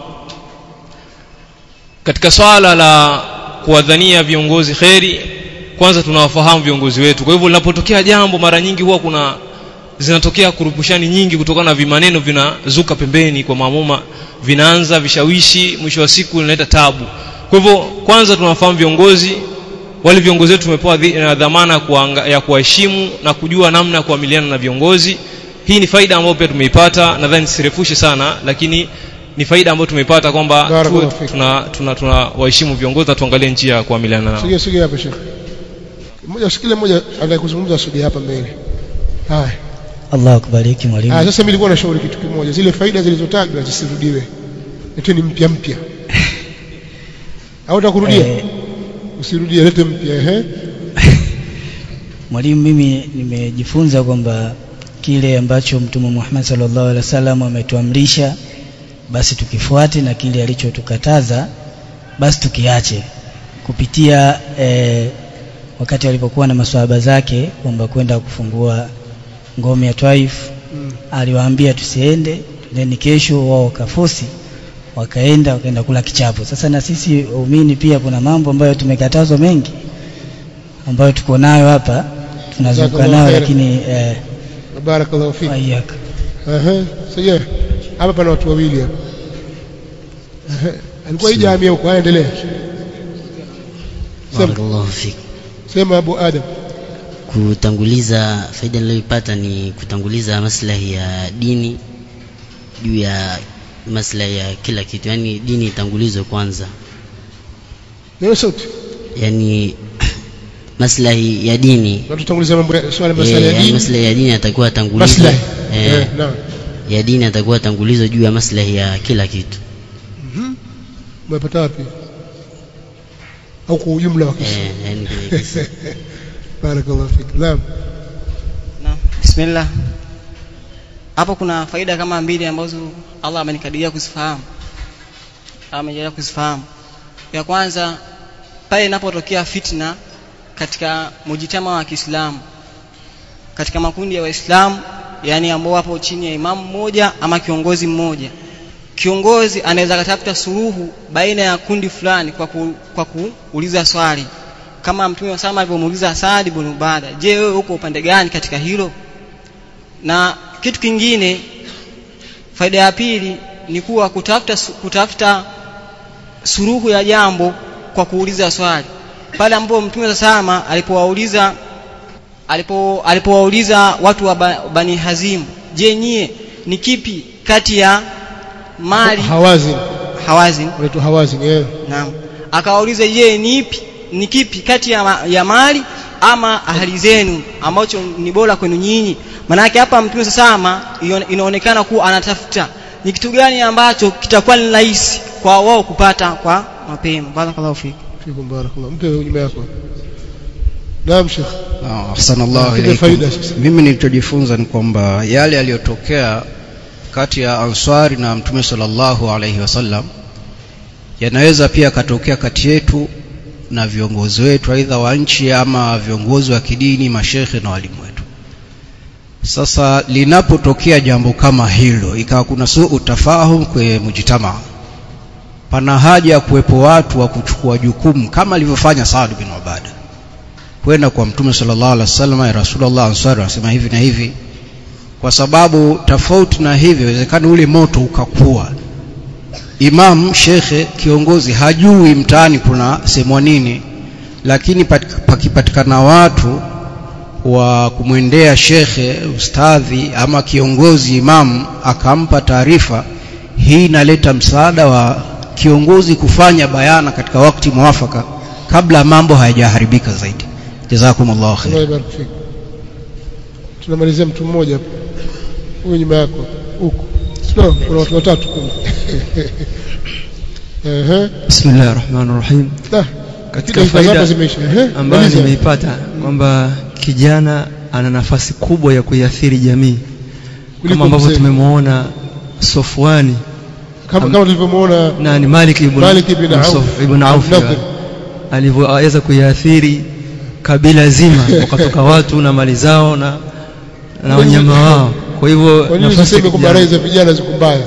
Katika swala la kuwadhania viongozi kheri, kwanza tunawafahamu viongozi wetu. Kwa hivyo linapotokea jambo, mara nyingi huwa kuna zinatokea kurupushani nyingi kutokana na vimaneno vinazuka pembeni kwa maamuma, vinaanza vishawishi, mwisho wa siku inaleta tabu. Kwa hivyo kwanza tunawafahamu viongozi. Wale viongozi wetu tumepewa dhamana ya kuwaheshimu na kujua namna ya kuamiliana na viongozi. Hii ni faida ambayo pia tumeipata, nadhani sirefushe sana, lakini ni faida ambayo tumeipata kwamba tuna tuna tuna waheshimu viongozi na tuangalie njia ya kuamiliana nao. Sige sige hapa Sheikh. Mmoja sikile mmoja anayekuzungumza sogea hapa mbele. Haya. Allah akubariki mwalimu. Ah, sasa mimi nilikuwa nashauri kitu kimoja, zile faida zilizotajwa zisirudiwe. Eti ni mpya mpya. Au utakurudia? Eh, usirudie, lete mpya ehe. Mwalimu, mimi nimejifunza kwamba kile ambacho Mtume Muhammad sallallahu alaihi wasallam ametuamrisha basi tukifuate, na kile alichotukataza basi tukiache, kupitia eh, wakati alipokuwa na maswahaba zake kwamba kwenda kufungua ngome ya Taif, mm. aliwaambia tusiende, then kesho wao kafosi wakaenda wakaenda kula kichapo. Sasa na sisi waumini pia kuna mambo ambayo tumekatazwa mengi ambayo tuko nayo hapa tunazunguka nayo, lakini eh, barakallahu fiki. Ayyaka. Ehe, sije hapa pana watu wawili hapa. Ehe, alikuwa hija amia huko, aendelee. Barakallahu fiki. Sema Abu Adam. Kutanguliza, faida niliyopata ni kutanguliza maslahi ya dini juu ya maslahi ya kila kitu, yani dini itangulizwe kwanza. Ndio sauti. Yani maslahi ya dini. Tutanguliza mambo ya swala maslahi ya dini. Maslahi ya dini atakuwa atanguliza. Maslahi. Eh, naam. Ya dini atakuwa atanguliza juu ya maslahi ya kila kitu. Mhm. Umepata wapi? Au kwa ujumla wa kisa? Eh, yani kwenye kisa. Barakallahu fik. Naam. Naam. Bismillah. Hapo kuna faida kama mbili ambazo Allah amenikadiria kuzifahamu. Amenijalia kuzifahamu. Ya kwanza, pale inapotokea fitna katika mujitama wa Kiislamu, katika makundi ya Waislamu, yani ambao wapo chini ya imamu mmoja ama kiongozi mmoja, kiongozi anaweza kutafuta suluhu baina ya kundi fulani kwa ku, kwa kuuliza swali kama Mtume Muhammad alipomuuliza Saad ibn Ubada, je, wewe uko upande gani katika hilo? Na kitu kingine, faida ya pili ni kuwa kutafuta kutafuta suluhu ya jambo kwa kuuliza swali. Pale ambapo Mtume Sama alipowauliza alipo alipowauliza watu wa Bani Hazim, je, nyie ni kipi kati ya mali Hawazin Hawazin watu Hawazin eh naam, akawauliza je, ni ipi ni kipi kati ya, ya mali ama ahali zenu ambacho ni bora kwenu nyinyi? Maana yake hapa Mtume Sama inaonekana kuwa anatafuta ni kitu gani ambacho kitakuwa ni rahisi kwa wao kupata kwa mapema. Barakallahu fik. Fikum barakallahu. Mpe ujumbe wako. Naam Sheikh. Ah, ahsanallahu ilaykum. Mimi nilichojifunza ni kwamba yale yaliyotokea kati ya Ansari na Mtume sallallahu alayhi wasallam yanaweza pia katokea kati yetu na viongozi wetu, aidha wa nchi ama viongozi wa kidini, mashekhe na walimu wetu. Sasa linapotokea jambo kama hilo, ikawa kuna suu tafahum kwa mujitamaa, pana haja ya kuwepo watu wa kuchukua jukumu kama alivyofanya Saad bin Ubada, kwenda kwa Mtume sallallahu alaihi wasallam, ya Rasulullah, Ansari anasema hivi na hivi, kwa sababu tofauti na hivyo inawezekana ule moto ukakua. Imam, shekhe, kiongozi hajui mtaani kuna semwa nini, lakini pakipatikana watu wa kumwendea shekhe, ustadhi ama kiongozi, imam, akampa taarifa, hii inaleta msaada wa kiongozi kufanya bayana katika wakati mwafaka kabla mambo hayajaharibika zaidi. Jazakumullahu khair. Tunamalizia mtu mmoja hapo. Huyu nyuma yako huko. Sio, kuna watu watatu. Ehe. Bismillahir Rahmanir Rahim. Katika faida ambayo nimeipata kwamba kijana ana nafasi kubwa ya kuiathiri jamii, kama ambavyo tumemwona Sofwani, kama kama tulivyomuona nani Malik ibn Malik ibn Auf ibn Auf alivyoweza kuiathiri kabila zima, wakatoka watu na mali zao na na wanyama wao. Kwa hivyo nafasi ya kubaraiza vijana ziko mbaya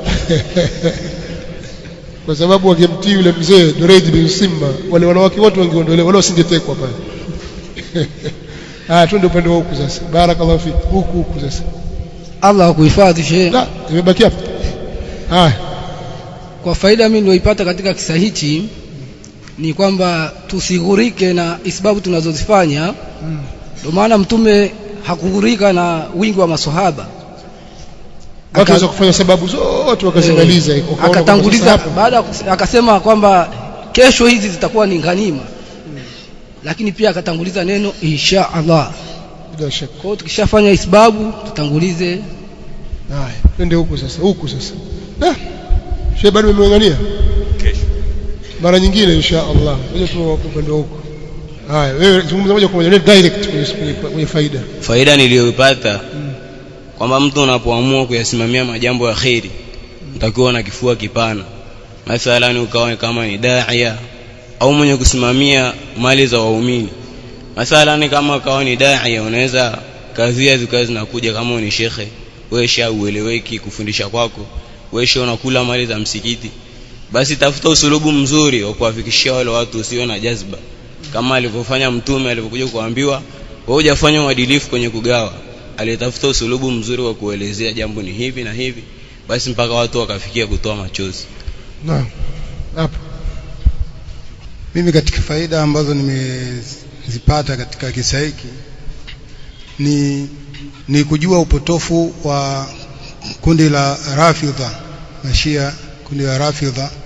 kwa sababu wakimtii yule mzee Duraid bin Simma, wale wanawake wote wangeondolewa, wala wasingetekwa pale. Ah, twende upande wa huku sasa. Barakallahu fik. Huku huku sasa. Allah kuhifadhi shehe. La, imebaki hapa. Ah. Kwa faida mimi nilioipata katika kisa hichi ni kwamba tusigurike na sababu tunazozifanya. Ndio maana Mtume hakugurika na wingi wa maswahaba. Watu waweza kufanya sababu zote wakazimaliza, iko akatanguliza baada akasema kwamba kesho hizi zitakuwa ni ghanima, lakini pia akatanguliza neno insha Allah. Bila shaka. Kwa hiyo tukishafanya isbabu tutangulize. Haya, twende huko sasa, huko sasa. Ah. Shehe bado umeungania? Kesho. Mara nyingine insha Allah. Ngoja tu upande huko. Haya, wewe zungumza moja kwa moja direct kwenye kwenye faida. Faida niliyoipata hmm. kwamba mtu unapoamua kuyasimamia majambo ya khairi, mtakiwa na kifua kipana. Mathalan ukawa kama ni daia au mwenye kusimamia mali za waumini. Mathalan kama ukawa ni daia, unaweza kazia zikazi zinakuja, kama ni shekhe, wewe sha ueleweki kufundisha kwako, wewe sha unakula mali za msikiti, basi tafuta usulubu mzuri wa kuwafikishia wale watu, usio na jazba kama alivyofanya Mtume alipokuja kuambiwa wewe hujafanya uadilifu kwenye kugawa. Alitafuta usulubu mzuri wa kuelezea jambo ni hivi na hivi, basi mpaka watu wakafikia kutoa machozi. Naam. Hapo mimi katika faida ambazo nimezipata katika kisa hiki ni ni kujua upotofu wa kundi la Rafidha, Mashia, kundi la Rafidha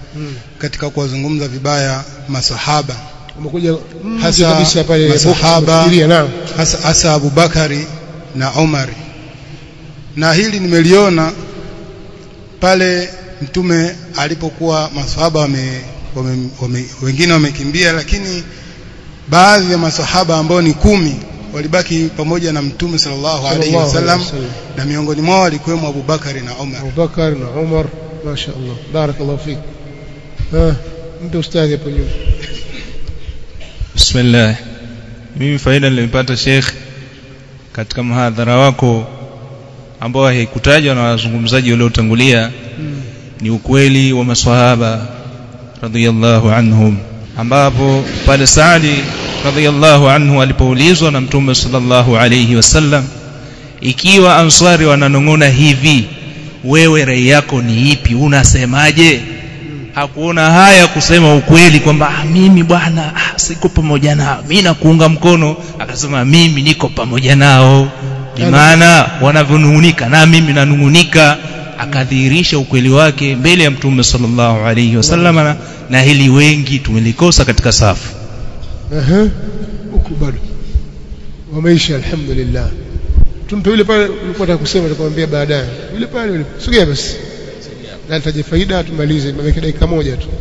hmm. katika kuwazungumza vibaya masahaba. Umekuja hasa kabisa pale masahaba hasa hasa Abu Bakari na Umar. Na hili nimeliona pale mtume alipokuwa masahaba wame, wame, wame wengine wamekimbia, lakini baadhi ya masahaba ambao ni kumi walibaki pamoja na mtume sallallahu alaihi wasallam, na miongoni mwao alikuwemo Abu Bakari na Umar. Abu Bakari na Umar, mashaallah, barakallahu fik. Ah, mtu ustadhi hapo nyuma. Bismillah. Mimi faida nilipata Sheikh katika mhadhara wako ambao haikutajwa na wazungumzaji waliotangulia hmm. ni ukweli wa maswahaba radhiyallahu anhum, ambapo pale Saadi radhiyallahu anhu alipoulizwa na Mtume sallallahu alayhi wasallam, ikiwa Ansari wananong'ona hivi, wewe rai yako ni ipi, unasemaje? Hakuona haya kusema ukweli kwamba ah, mimi bwana ah, siko pamoja nao, mimi nakuunga mkono. Akasema mimi niko pamoja nao, maana wanavyonung'unika na mimi nanung'unika. Akadhihirisha ukweli wake mbele ya Mtume sallallahu alayhi wasallam, na, na hili wengi tumelikosa katika safu. Aha, huko bado wameisha, alhamdulillah. Tumpe yule pale ulikuwa unataka kusema, nitakwambia baadaye. Yule pale yule, sogea basi na nitaje faida tumalize, mameke dakika moja tu.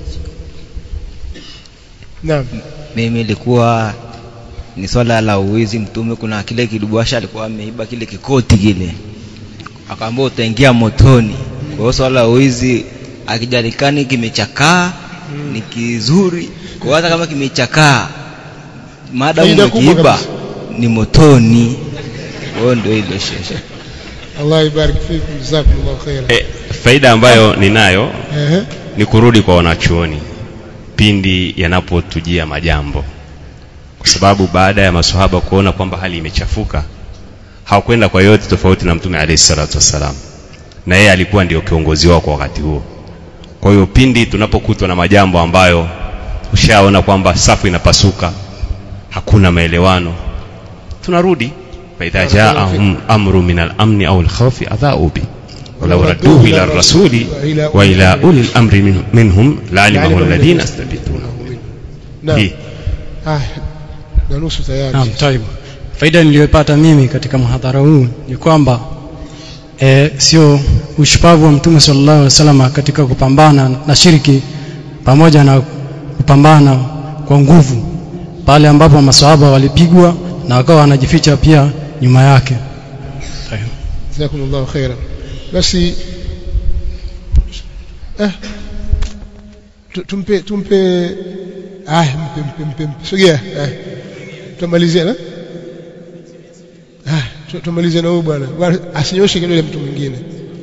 Naam, mimi ilikuwa ni swala la uwizi. Mtume kuna kile kidubwasha alikuwa ameiba kile kikoti kile, akaambia utaingia motoni. Kwa hiyo swala la uwizi akijalikani kimechakaa hmm. ni kizuri, kwa hata kama kimechakaa maadamu umekiiba ni motoni. Kwa hiyo ndio hilo shesha. Allah ibarik fikum, jazakumullahu khairan. Eh, faida ambayo ninayo eh, ni kurudi kwa wanachuoni pindi yanapotujia majambo, kwa sababu baada ya maswahaba kuona kwamba hali imechafuka hawakwenda kwa yote tofauti na Mtume alayhi salatu wasalam, na yeye alikuwa ndio kiongozi wao kwa wakati huo. Kwa hiyo pindi tunapokutwa na majambo ambayo ushaona kwamba safu inapasuka, hakuna maelewano, tunarudi فإذا جاءهم أمر من الأمن أو الخوف أذاعوا به ولو ردوه إلى الرسول وإلى أولي الأمر منهم لعلمه الذين يستنبطونه منه. نعم. آه nusu tayari. Naam, tayeb. Faida niliyopata mimi katika mhadhara huu ni kwamba eh sio ushupavu wa Mtume sallallahu alaihi wasallam katika kupambana na shirki pamoja na kupambana kwa nguvu pale ambapo maswahaba walipigwa na wakawa wanajificha pia nyuma yake. Jazakumullahu khairan. Basi eh tumpe tumpe ah mpe mpe mpe sogea eh tumalizie na ah tumalizie na huyu bwana asinyoshe kidole mtu mwingine.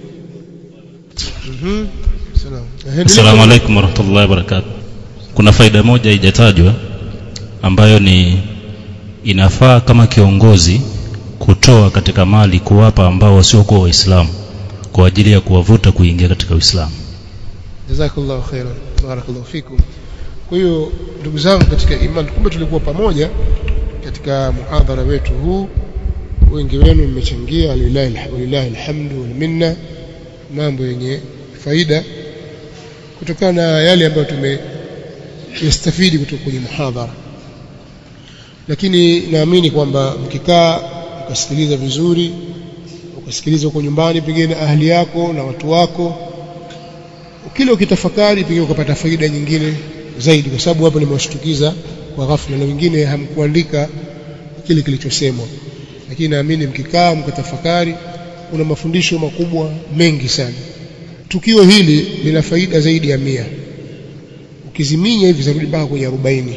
Mhm. Salaam. Assalamu alaykum warahmatullahi wabarakatuh. Kuna faida moja haijatajwa ambayo ni inafaa kama kiongozi kutoa katika mali kuwapa ambao wasiokuwa waislamu kwa ajili ya kuwavuta kuingia katika Uislamu. Jazakallahu khairan, barakallahu fikum. Kwa hiyo ndugu zangu katika imani, kumbe tulikuwa pamoja katika muhadhara wetu huu, wengi wenu mmechangia, lillahi alhamdu wal minna, mambo yenye faida kutokana na yale ambayo tumeyastafidi kutoka kwenye muhadhara. Lakini naamini kwamba mkikaa ukasikiliza vizuri, ukasikiliza huko nyumbani pengine na ahli yako na watu wako, kila ukitafakari pengine ukapata faida nyingine zaidi, kwa sababu hapo nimewashtukiza kwa ghafla na wengine hamkuandika kile kilichosemwa. Lakini naamini mkikaa mkatafakari kuna mafundisho makubwa mengi sana. Tukio hili lina faida zaidi ya mia, ukiziminya hivi zarudi mpaka kwenye arobaini.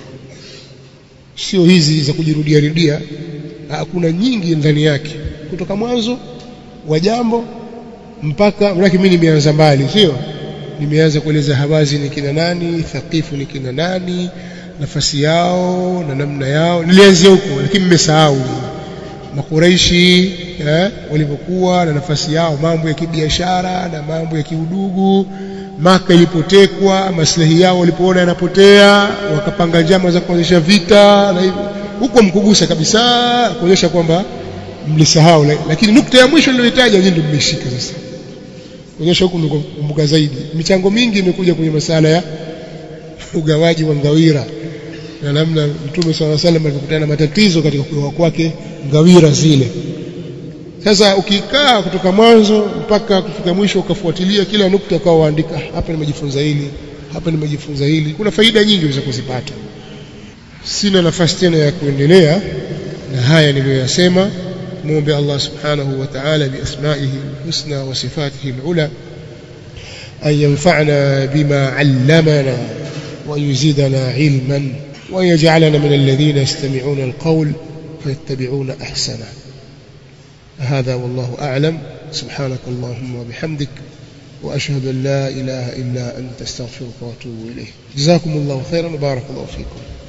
Sio hizi za kujirudia rudia, kuna nyingi ndani yake kutoka mwanzo wa jambo mpaka mraki. Mimi nimeanza mbali, sio nimeanza kueleza Hawazi ni kina nani, Thaqifu ni kina nani, nafasi yao na namna yao, nilianzia huko, lakini nimesahau Makuraishi eh, walipokuwa na nafasi yao, mambo ya kibiashara na mambo ya kiudugu. Maka ilipotekwa, maslahi yao walipoona yanapotea, wakapanga njama za kuanzisha vita na hivyo. Huko mkugusa kabisa kuonyesha kwamba mlisahau, lakini nukta ya mwisho niliyotaja ndio mmeshika sasa. onyesha huku mkumbuka zaidi. Michango mingi imekuja kwenye masala ya ugawaji wa ngawira na namna Mtume swalla Allahu alayhi wasallam alikutana na matatizo katika kugawa kwake ngawira zile. Sasa ukikaa kutoka mwanzo mpaka kufika mwisho ukafuatilia kila nukta ukawa waandika, hapa nimejifunza hili, hapa nimejifunza hili, kuna faida nyingi unaweza kuzipata. Sina nafasi tena ya kuendelea na haya niliyoyasema. Muombe Allah subhanahu wa ta'ala bi asma'ihi husna wa sifatihi al-ula an yanfa'na bima 'allamana wa yuzidana 'ilman wa yaj'alana min alladhina yastami'una al-qawl fayattabi'una ahsana. هذا والله أعلم. سبحانك اللهم وبحمدك وأشهد أن لا إله إلا أنت استغفرك وأتوب إليك. جزاكم الله خيرا وبارك الله فيكم.